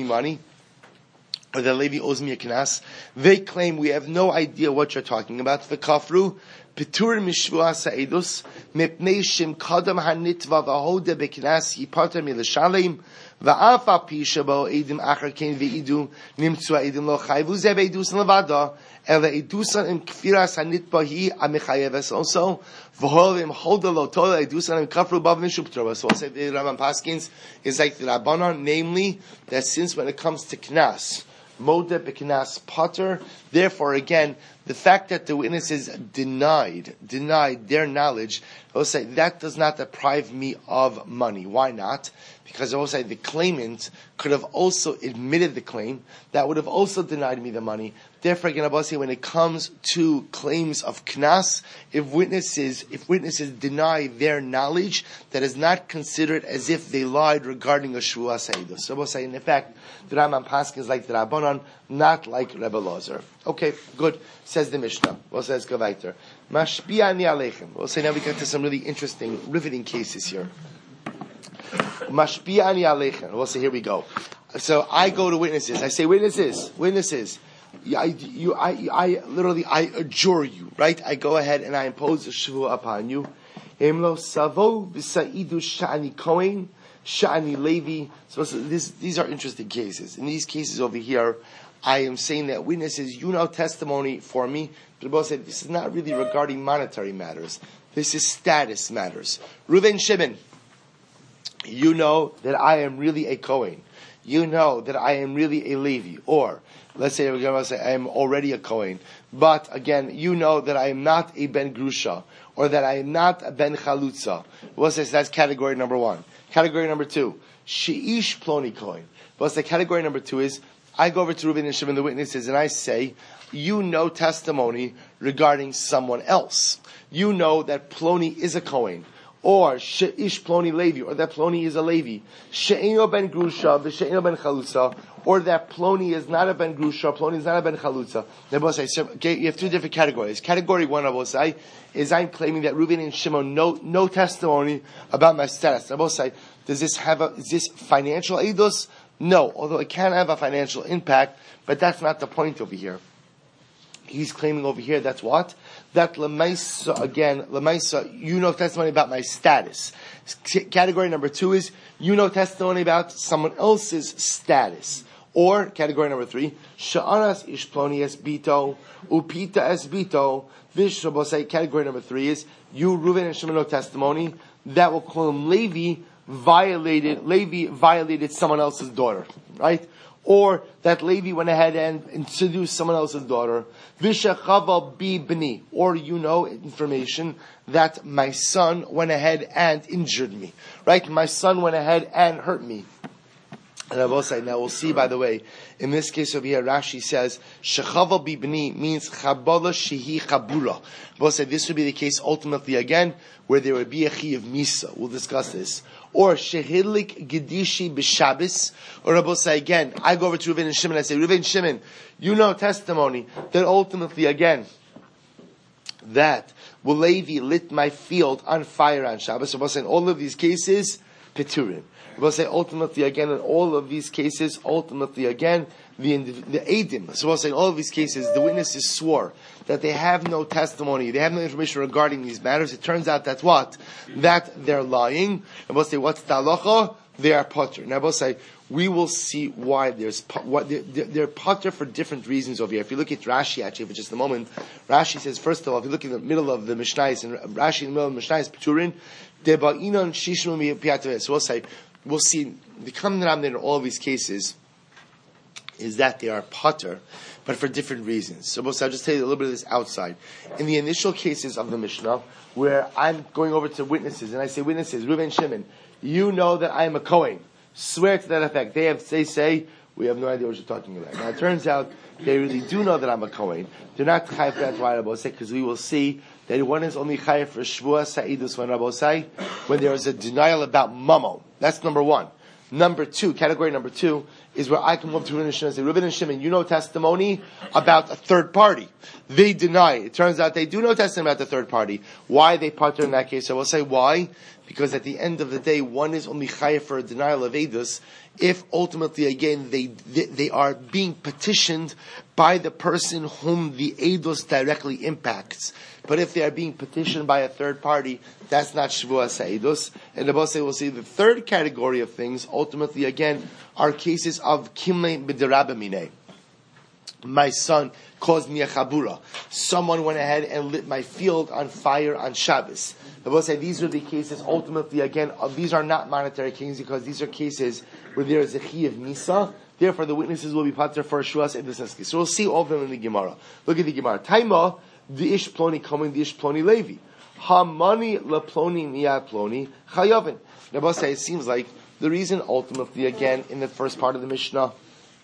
me a knas. They claim we have no idea what you're talking about. V'kafru, Petur mishvua sa'edus, mipnei shim kadam hanitva v'hoda b'knas yipater milashalim, v'afa pi shabo edim achar kein v'idu, nimtzu edim lo chayvu ze v'edusan levada, ele edusan im kfiras hanitva hi amichayeves also, v'hol im holda lo tola edusan im kafru bav nishuptrova. So I'll say the Rambam Paskins is like the Rabbanon, namely, that since when it comes to knas, Moda b'knas potter. Therefore, again, the fact that the witnesses denied their knowledge, I will say that does not deprive me of money. Why not? Because I will say the claimant could have also admitted the claim. That would have also denied me the money. Therefore, again, I will say when it comes to claims of knas, if witnesses deny their knowledge, that is not considered as if they lied regarding a shvuah seidah. So I will say, in effect, the Rambam Paskins is like the Rabbanon, not like Rebbe Lozer. Okay, good. Says the Mishnah. Well, says Gavaiter. Mashbi'ani aleichem. We'll say now we get to some really interesting, riveting cases here. Mashbi'ani aleichem. We'll say here we go. So I go to witnesses. I say, witnesses. I literally adjure you, right? I go ahead and I impose a shvuah upon you. Emlo savo v'sa'idu sha'ani kohen, sha'ani levi. So these are interesting cases. In these cases over here, I am saying that witnesses, you know testimony for me. But both said this is not really regarding monetary matters. This is status matters. Reuven Shimon, you know that I am really a Kohen. You know that I am really a Levi. Or, let's say we're going to say I am already a Kohen. But again, you know that I am not a Ben Grusha. Or that I am not a Ben Chalutza. We'll say that's category number one. Category number two, She'ish Ploni Kohen. We'll say category number two is, I go over to Reuven and Shimon, the witnesses, and I say, you know testimony regarding someone else. You know that Ploni is a Kohen, or She'ish Ploni Levi, or that Ploni is a Levi. She'eno ben Grusha, v'she'eno ben Chalutza, or that Ploni is not a ben Grusha, Ploni is not a ben Chalutza. They both say, okay, you have two different categories. Category one, I will say, is I'm claiming that Reuven and Shimon no testimony about my status. I will say, is this financial eidos? No, although it can have a financial impact, but that's not the point over here. He's claiming over here, that's what? That Lemaisa, you know testimony about my status. Category number two is, you know testimony about someone else's status. Or, category number three, Sha'anas ishploni es bito, upita es bito, vishrabosai. Category number three is, you, Reuven and Shimon, know testimony, that will call him Levi violated someone else's daughter, right? Or that Levi went ahead and seduced someone else's daughter. Vishachava bi b'ni. Or you know information that my son went ahead and injured me, right? My son went ahead and hurt me. And I will say, now we'll see, by the way, in this case over here, Rashi says, Shechava bi b'ni means Chabala shehi Chabura. We'll say this would be the case ultimately again, where there would be a chi of Misa. We'll discuss this. Or Shehidlik Gedishi b'Shabbos. Or I will say again, I go over to Reuven and Shimon and I say, Reuven and Shimon, you know testimony that ultimately again, that Levi lit my field on fire on Shabbos. So we'll say in all of these cases, Peturim. We'll say ultimately again in all of these cases, ultimately again, the Eidim. So we'll say in all of these cases, the witnesses swore that they have no testimony, they have no information regarding these matters. It turns out that's what? That they're lying. And we'll say, what's the halacha? They are potter. Now we'll say, we will see why they're pater for different reasons over here. If you look at Rashi, actually, for just a moment, Rashi says, first of all, if you look in the middle of the Mishnayos, and Rashi in the middle of the Mishnayos, Peturin, Deba'inon Shishnu Piatav. So we'll see, the common denominator in all of these cases is that they are pater, but for different reasons. So I'll just tell you a little bit of this outside. In the initial cases of the Mishnah, where I'm going over to witnesses, and I say, witnesses, Reuven, Shimon, you know that I am a Kohen. Swear to that effect. They say, we have no idea what you're talking about. Now it turns out, they really do know that I'm a Kohen. They're not chayav for that Rabbosai, because we will see that one is only chayav for Shvua Sa'idus when Rabbosai, when there is a denial about Mamo. That's number one. Number two, category number two, is where I come up to Reuven and Shimon and say, Reuven and Shimon, you know testimony about a third party. They deny it. It turns out they do know testimony about the third party. Why they partner in that case? So we'll say why. Because at the end of the day, one is only chayav for a denial of edus if ultimately, again, they are being petitioned by the person whom the edus directly impacts. But if they are being petitioned by a third party, that's not Shavua Sa'idus. And the Bosai will see the third category of things, ultimately, again, are cases of Kimle B'derabamine. My son caused me a chabura. Someone went ahead and lit my field on fire on Shabbos. The Bosai, these are the cases, ultimately, again, these are not monetary kings, because these are cases where there is a chi of Nisa. Therefore, the witnesses will be pater for Shuas and Deseski. So we'll see all of them in the Gemara. Look at the Gemara. Taima, the ish ploni coming, the ish ploni levi. Ha-mani la-ploni miyad ploni chayavin. Now, it seems like the reason ultimately, again, in the first part of the Mishnah,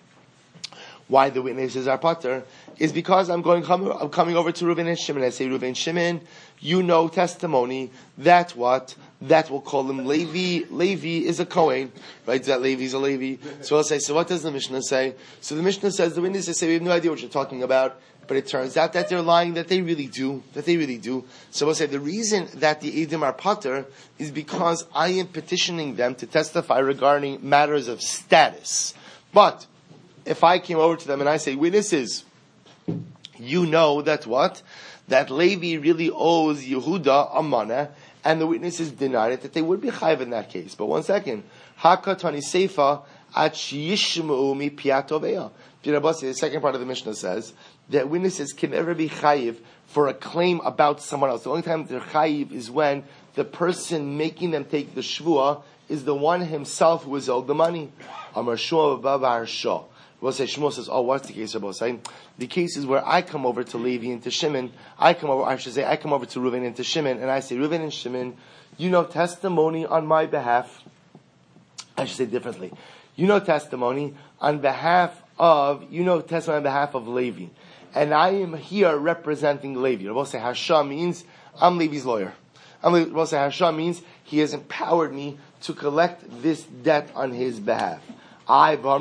why the witnesses are pater, is because I'm coming over to Reuven and Shimon. I say, Reuven, Shimon, you know testimony, that what? That will call him Levi. Levi is a Kohen, right? That Levi is a Levi. So I'll say, so what does the Mishnah say? So the Mishnah says, the witnesses say, we have no idea what you're talking about, but it turns out that they're lying, that they really do. So we'll say, the reason that the Eidim are pater is because I am petitioning them to testify regarding matters of status. But if I came over to them and I say, witnesses, you know that what? That Levi really owes Yehuda a mana, and the witnesses denied it, that they would be chayiv in that case. But one second. Hakatani seifa at sheyishmu mi piatoveya. The second part of the Mishnah says that witnesses can never be chayiv for a claim about someone else. The only time they're chayiv is when the person making them take the shvua is the one himself who is owed the money. Amar Shmuel Babar Shah. Shmuel says, oh, what's the case of Bosai? The case is where I come over to Levi and to Shimon. I come over to Reuven and to Shimon, and I say, Reuven and Shimon, you know testimony on my behalf. I should say differently. You know testimony on behalf of Levi. And I am here representing Levi. Bosai Hasha means, I'm Levi's lawyer. Bosai Hasha means, he has empowered me to collect this debt on his behalf. But the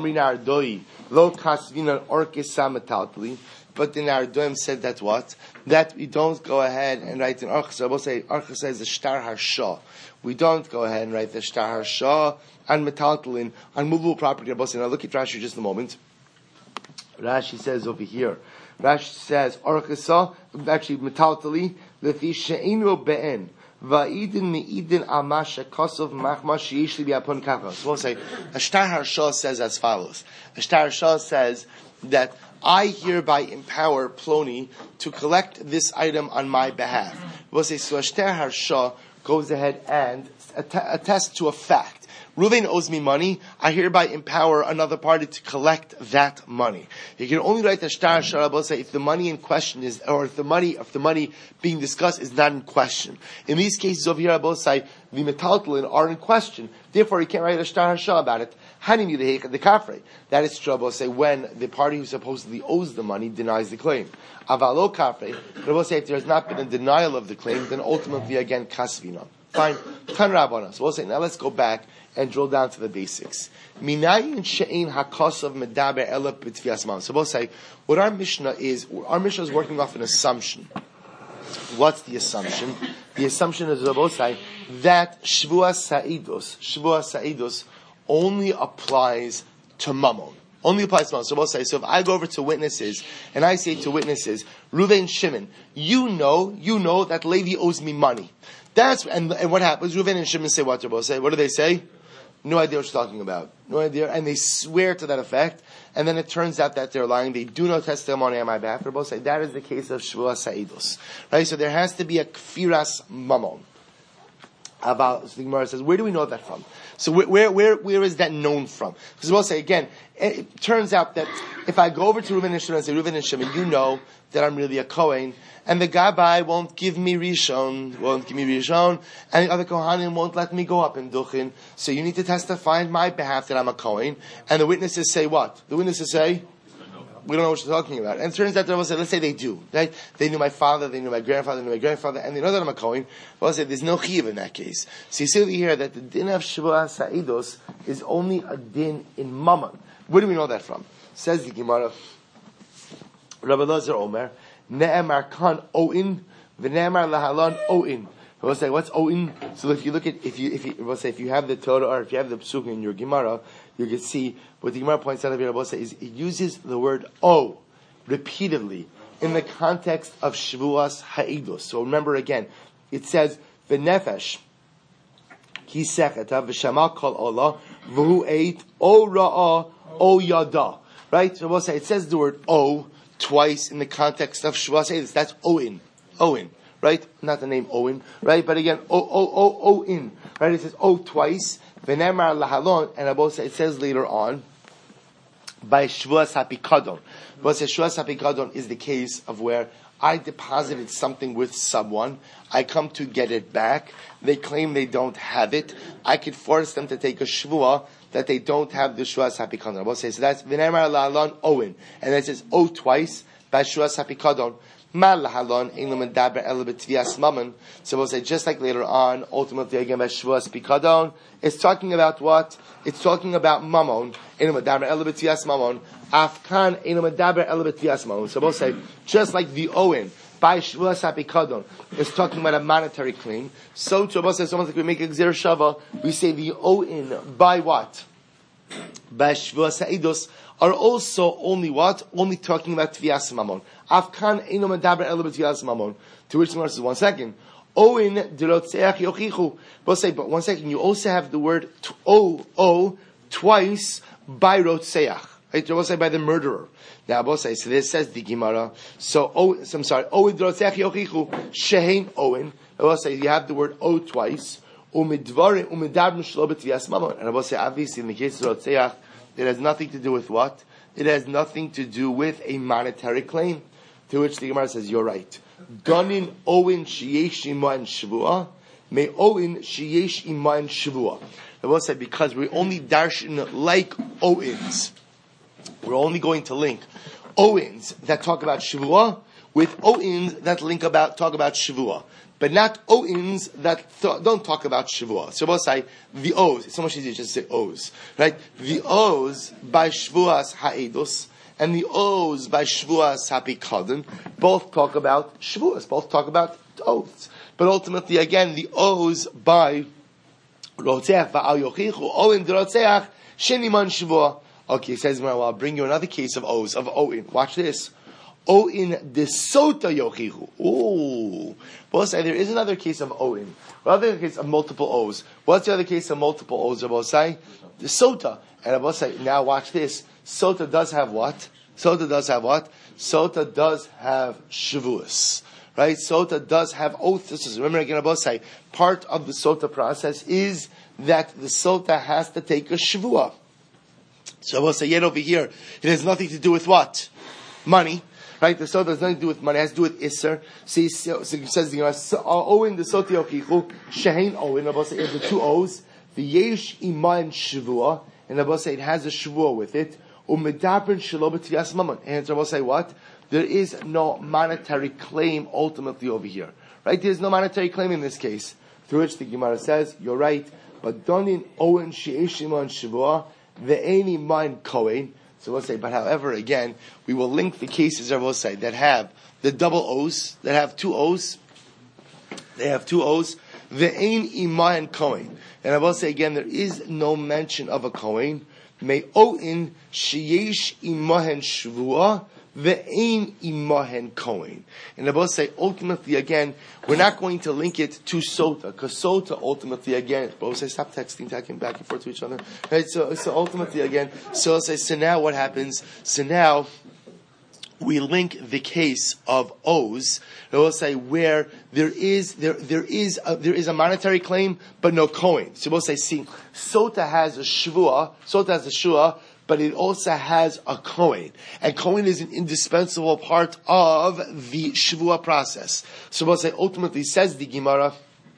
Nardoim said that what? That we don't go ahead and write in Archas. I will say Archas says the Shtar Harsha. We don't go ahead and write the Shtar Harsha on metaltalin on movable property. I will say, now look at Rashi just a moment. Rashi says over here. Rashi says Archasa actually metaltali lefi she'inu be'en. Va'idin mi'idin amasha kosov machma she'yish li bi'apon kacha. So we'll say, a Shtar Harsha says as follows. A Shtar Harsha says that I hereby empower Ploni to collect this item on my behalf. We'll say, so a Shtar Harsha goes ahead and attests to a fact. Reuven owes me money. I hereby empower another party to collect that money. You can only write the Shtar Harsha if the money in question is, or if the money being discussed is not in question. In these cases over here, the metaltalin are in question. Therefore, you can't write a Shtar Harsha about it. Hanimi the kafre. That is true. Say when the party who supposedly owes the money denies the claim. Avalo kafre. But we'll say if there has not been a denial of the claim, then ultimately again kasvina. Fine. Tan Rabbanan. So we'll say now let's go back and drill down to the basics. Minayin she'ein hakasav medaber ela b'tvias mam. So we'll say what our Mishnah is working off an assumption. What's the assumption? The assumption is we'll say that Shvua Sa'idus only applies to Mammon. Only applies to Mammon. So we'll say, so if I go over to witnesses, and I say to witnesses, Reuven, Shimon, you know that Levi owes me money. And what happens? Reuven and Shimon say what? What do they say? no idea what you're talking about. No idea. And they swear to that effect. And then it turns out that they're lying. They do no testimony on my behalf. They're both saying that is the case of Shavuos Ha'idus. Right? So there has to be a Kfiras Mamon. About, so the Gemara says, where do we know that from? So where is that known from? Because we'll say again, it turns out that if I go over to Reuven and Shimon and say, Reuven and Shimon, you know that I'm really a Kohen, and the Gabbai won't give me Rishon, and the other Kohanim won't let me go up in Duchin, so you need to testify on my behalf that I'm a Kohen, and the witnesses say what? The witnesses say, we don't know what you're talking about. And it turns out that let's say they do, right? They knew my father, they knew my grandfather, they knew my grandfather, and they know that I'm a Kohen. Well, I say there's no chiyuv in that case. So you see over here that the din of Shavuos Ha'idus is only a din in Mammon. Where do we know that from? Says the Gemara, Rabbi Elazar Omer, Ne'emar kan o'in, v'ne'emar lahalan o'in. We'll say, what's o'in? So if you look at, if you have the Torah or if you have the Psukim in your Gemara, you can see what the Gemara points out of here, is it uses the word O repeatedly in the context of Shavuos Ha'idus. So remember again, it says, v'nefesh, ki secheta, v'shama kol olah, v'hu eit, o ra'ah, o yada. Right? So we'll say, it says the word O twice in the context of Shavuos Ha'idus. That's Oin. Oin. Right? Not the name Owen. Right? But again, Oin. Right? It says O twice. V'nemar lahalon, and Abosa, it says later on, by Shavuos HaPikadon. But Shavuos HaPikadon is the case of where I deposited something with someone, I come to get it back, they claim they don't have it, I could force them to take a Shavuah that they don't have the Shavuos HaPikadon. Abosa, so that's V'nemar lahalon Owen, and it says O twice, by Shavuos HaPikadon. So we'll say, just like later on, ultimately again by Shavuos Pikadon, it's talking about what? It's talking about Mammon. So we'll say, just like the Owen by Shavuos Pikadon is talking about a monetary claim, so to us, it's almost like we make a Gzer Shava, we say the Owen by what? By Shavuos Ha'idus are also only what? Only talking about Tvias Mammon. Afkan eino medaber elo b'tvias Mammon. To which the Gemara says, 1 second. Oin derotzeach yochichu. We'll say, but 1 second, you also have the word O twice by rotzeach. Right? We'll say by the murderer. Now we'll say, so this says the Gemara. So Oin derotzeach yochichu shehein Oin. We'll say you have the word O twice. Umidvarim umidabrim shlo b'tvias Mammon. And we'll say, obviously in the case of rotzeach, it has nothing to do with what? It has nothing to do with a monetary claim. To which the Gemara says, you're right. Ganin Owen sheyesh iman shvuah, may Owen sheyesh iman shvuah. I will say, because we only darshan like Owens. We're only going to link Owens that talk about shvuah with Owens that talk about shvuah. But not Owens that don't talk about Shavuot. So we'll say the O's. It's so much easier just to say O's. Right? The O's by Shavuos Ha'idus and the O's by Shavuos HaPikadon both talk about Shavuos, both talk about oaths. But ultimately, again, the O's by Rotzeach Va'al Yochichu, Owen Rotzeach, Sheniman Shavuot. Okay, it says, well, I'll bring you another case of O's, of Owen. Watch this. Oin desota yochihu. Ooh. We'll say there is another case of Oin. Another case of multiple O's. What's the other case of multiple O's? We'll say the sota. And we'll say, now watch this. Sota does have what? Sota does have what? Sota does have shavuos. Right? Sota does have oaths. Remember again, we'll say part of the sota process is that the sota has to take a shavua. So we'll say yet over here, it has nothing to do with what? Money. Right, the sota has nothing to do with money; it has to do with iser. So it says, Owen the soti yochichu shehein Owen. Rabbi say the two O's, the yesh iman shavua, and Rabbi say it has a shavua with it. Umedabrin shelo b'tvias mammon. And Rabbi say what? There is no monetary claim ultimately over here. Right, there is no monetary claim in this case. Through which the Gemara says, you're right, but donin Owen sheyesh iman shavua ve'eni man kohen. So we'll say, but however, again, we will link the cases, I will say, that have the double O's, that have two O's. They have two O's. Ve'ein iman kohen. And I will say again, there is no mention of a kohen. May o'in sheyesh imahen shvuah ve'ein imahen kohen. And Rabbi say, ultimately, again, we're not going to link it to sota, because sota, ultimately, again, Rabbi say, stop texting, talking back and forth to each other. Right? So ultimately, again, so now what happens? So now, we link the case of O's, I will say, where there is a monetary claim, but no coin. So we'll say, see, Sota has a shvua, but it also has a coin. And coin is an indispensable part of the shvua process. So we'll say, ultimately, says the Gemara,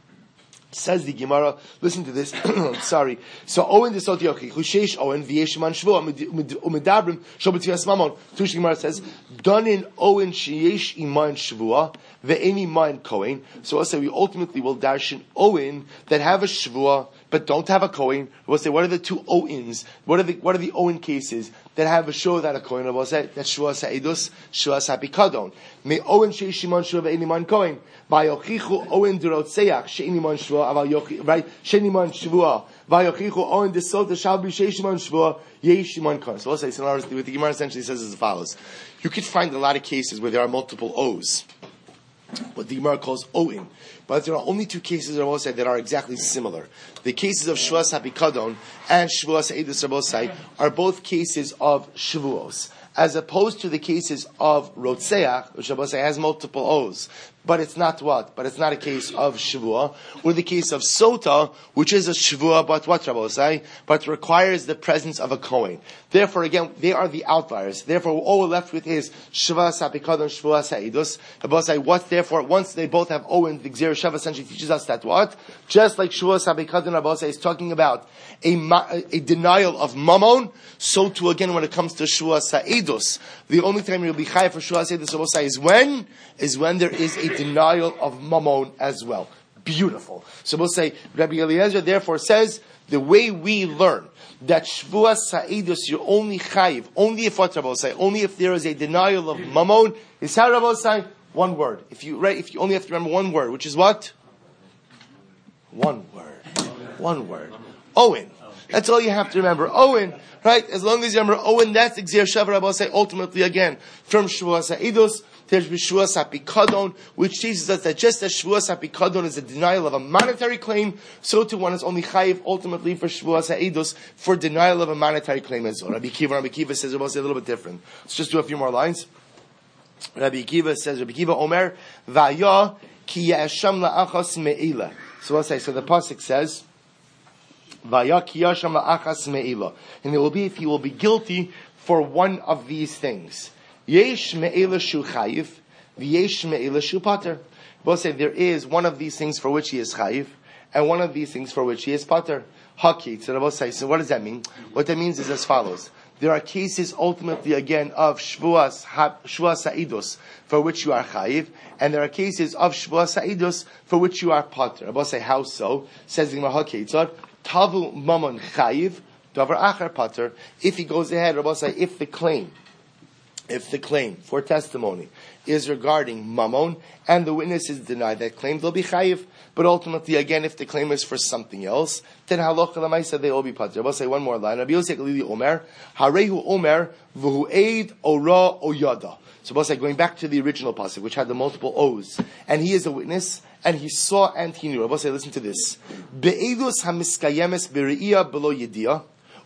listen to this, sorry. So, Owen the Sotiochi, Hushesh Owen, Vieshman Shvo, Umedabrim, Shobatias Mamon. Tush Gemara says, done in Owen Sheyesh Iman Shvua, Ve'eni Iman Kohen. So, I'll say, we ultimately will darshan Owen that have a Shvua, but don't have a Kohen. We'll say, what are the two Owens? What are the Owen cases that have a Shvua without a Kohen? We'll say, that's Shvua Sa'idus, Shvua Sa'pikadon. Me Owen Sheyesh Iman Shvua, Ve'eni Iman Kohen. Vayochichu Owen Durotseach, She'eni Iman Shvua, right? She'eni Iman Shvua. Vayochichu Owen Desota Shalbi She'esh Iman Shvua, Yesh Iman Kohen. So we'll say, what the Gemara essentially says is as follows. You could find a lot of cases where there are multiple O's, what the Gemara calls Owen. But there are only two cases, I will say, that are exactly similar. The cases of Shvuas HaPikadon and Shvuas HaEdus Rabosai are both cases of Shavuos, as opposed to the cases of Rotseach, which Rabosai has multiple O's. But it's not what? But it's not a case of Shavua, or the case of Sota, which is a Shavua, but what, Rabosai? But requires the presence of a Kohen. Therefore, again, they are the outliers. Therefore, all we're left with is Shavua Sapikadon, Shavua Sa'idus. Rabosai, what, therefore, once they both have Owen, the Gzir Shav essentially teaches us that what? Just like Shavua Sapikadon, Rabosai is talking about a denial of Mammon, so too, again, when it comes to Shavua Sa'idus, the only time you'll be chayav for Shavua Sa'idus, Rabosai, is when there is a denial of Mammon as well. Beautiful. So we'll say, Rabbi Eliezer therefore says, the way we learn that Shvuas Sa'idus, you're only chayiv, only if what Rabbi say, only if there is a denial of Mammon, is how Rabbi say, one word. If you only have to remember one word, which is what? One word. Owen. That's all you have to remember. Owen. Right? As long as you remember Owen, that's the Gzir Shav Rabbi say, ultimately again, from Shvuas Sa'idus, there's Shvuas HaPikadon, which teaches us that just as Shvuas HaPikadon is a denial of a monetary claim, so too one is only chayiv ultimately for Shvuas HaEdus for denial of a monetary claim as well. Rabbi Kiva says a little bit different. Let's just do a few more lines. Rabbi Kiva Omer, Vaya ki ya'asham la'achas me'ila. So we'll say, so the pasuk says, Vaya ki ya'asham la'achas me'ila. And it will be if he will be guilty for one of these things. Yesh me'ela shu chayiv, v'yesh me'ela shu pater. We'll say there is one of these things for which he is chayiv, and one of these things for which he is pater. Hakit. So we'll say, so what does that mean? What that means is as follows. There are cases ultimately again of shvuas sa'idus for which you are chayiv, and there are cases of shvuas sa'idus for which you are pater. We'll say, how so? Says the Gemara Hakit. Tavu mamon chayiv, davar achar pater. If he goes ahead, we'll say, if the claim for testimony is regarding Mammon, and the witnesses deny that claim, they'll be chayiv. But ultimately, again, if the claim is for something else, then halacha l'maisa they will be pater. I'll say one more line. Rabbi Yosef Galili Omer, Harehu Omer, v'hu eid ora oyada. So we'll say, going back to the original pasuk, which had the multiple O's, and he is a witness, and he saw and he knew. I'll say, listen to this. Be'edus hamiskayemes b're'iyah below yediyah.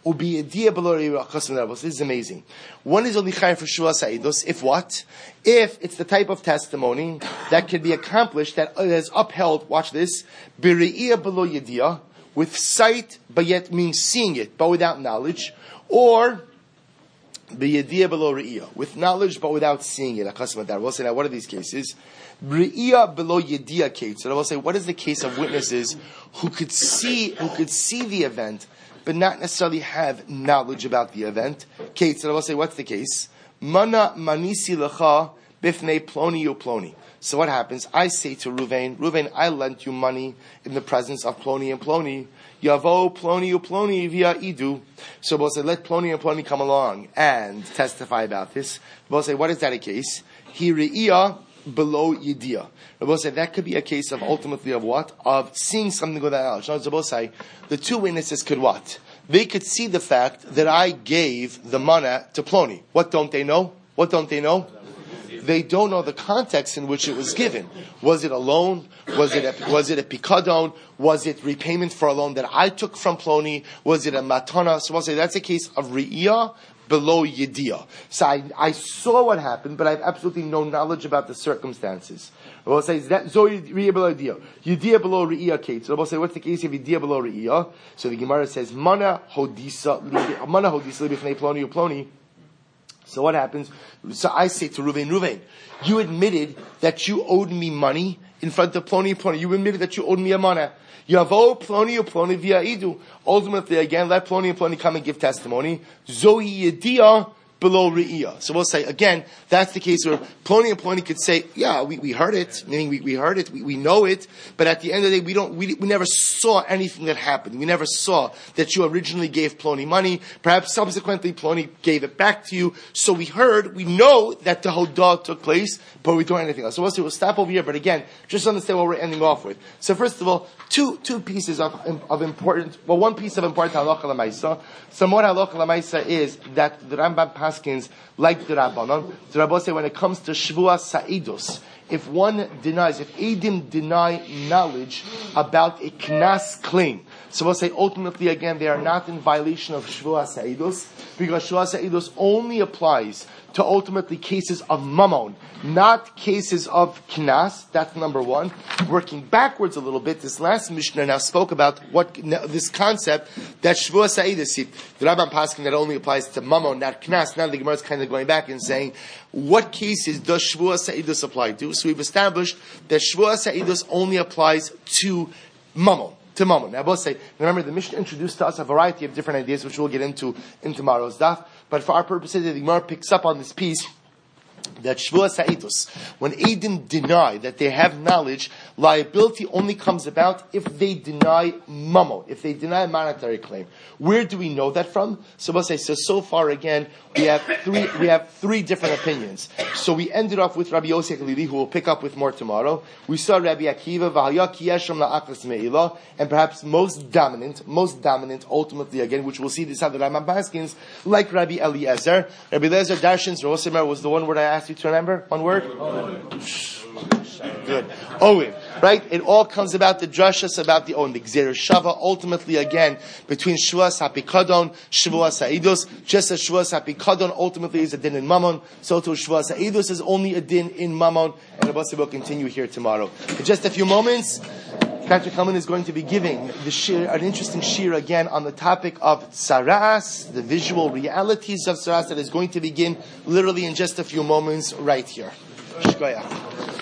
This is amazing. One is only chayav for Shvuas Sa'idus. If what? If it's the type of testimony that can be accomplished, that is upheld, watch this, b're'iyah below yediyah, with sight, but yet means seeing it, but without knowledge, or b'yediyah below re'iyah, with knowledge, but without seeing it. We'll say, now what are these cases? B're'iyah below yediyah case. So I will say, what is the case of witnesses who could see the event, but not necessarily have knowledge about the event? Kate, so I will say, what's the case? Mana manisi lecha bifnei ploni uploni. So what happens? I say to Ruvain, I lent you money in the presence of Ploni and Ploni. Yavo Ploni uploni via idu. So we'll say, let Ploni and Ploni come along and testify about this. We'll say, what is that a case? He re'iyah below yediyah. We'll say that could be a case of ultimately of what? Of seeing something without knowledge. We'll say the two witnesses could what? They could see the fact that I gave the mana to Ploni. What don't they know? What don't they know? They don't know the context in which it was given. Was it a loan? Was it a pikadon? Was it repayment for a loan that I took from Ploni? Was it a matana? So we'll say that's a case of re'iyah below yediyah. So I saw what happened, but I have absolutely no knowledge about the circumstances. We'll say that zoe re'iyah below yediyah. Yediyah below re'iyah, Kate. So we'll say what's the case of yediyah below re'iyah? So the Gemara says mana hodisa libifnei Ploni uploni. So what happens? So I say to Ruvain, you admitted that you owed me money in front of Ploni. You admitted that you owed me a money. Yavo Ploni via Idu. Ultimately, again, let Ploni come and give testimony. Zoe Yediyah below Re'iyah. So we'll say, again, that's the case where Ploni could say, yeah, we heard it, meaning we heard it, we know it, but at the end of the day, we never saw anything that happened. We never saw that you originally gave Ploni money. Perhaps subsequently Ploni gave it back to you. So we know that the Hodah took place, but we don't know anything else. So we'll stop over here, but again, just understand what we're ending off with. So first of all, two pieces of important, well, one piece of important halacha l'maisa. Some more halacha l'maisa is that the Rambam paskins like the Rabbanon. The Rabbanon say when it comes to Shvua Sa'idus, if Eidim deny knowledge about a Knas claim, so we'll say ultimately again they are not in violation of Shvua Sa'idus, because Shvua Sa'idus only applies to ultimately cases of Mammon, not cases of Knas. That's number one. Working backwards a little bit, this last Mishnah now spoke about this concept that Shvua Sa'idus, the Rabban Paskin that only applies to Mammon, not Knas. Now the Gemara is kind of going back and saying, what cases does Shvua Sa'idus apply to? So we've established that Shvua Sa'idus only applies to Mammon. Now, both say, remember, the Mishnah introduced to us a variety of different ideas, which we'll get into in tomorrow's daf. But for our purposes, the Gemara picks up on this piece that Shvua Sa'idus, when Eidim deny that they have knowledge, liability only comes about if they deny Mamo, if they deny a monetary claim. Where do we know that from? So we'll say, so far again, we have three different opinions. So we ended off with Rabbi Yosef Lili, who will pick up with more tomorrow. We saw Rabbi Akiva, and perhaps most dominant, ultimately again, which we'll see this other Rambam Paskins, like Rabbi Eliezer. Rabbi Eliezer Darshan's Rosemer was the one word I asked you to remember. One word? Good. Owen. Right? It all comes about the drashas about the own. The Gzeir Shava, ultimately again, between Shuas HaPikadon, Shuas HaIdus, just as Shuas HaPikadon ultimately is a din in Mammon, so too Shuas HaIdus is only a din in Mammon, and the Basi will continue here tomorrow. In just a few moments, Patrick Kalman is going to be giving an interesting shir again on the topic of Saras, the visual realities of Saras that is going to begin literally in just a few moments right here. Shkoyach.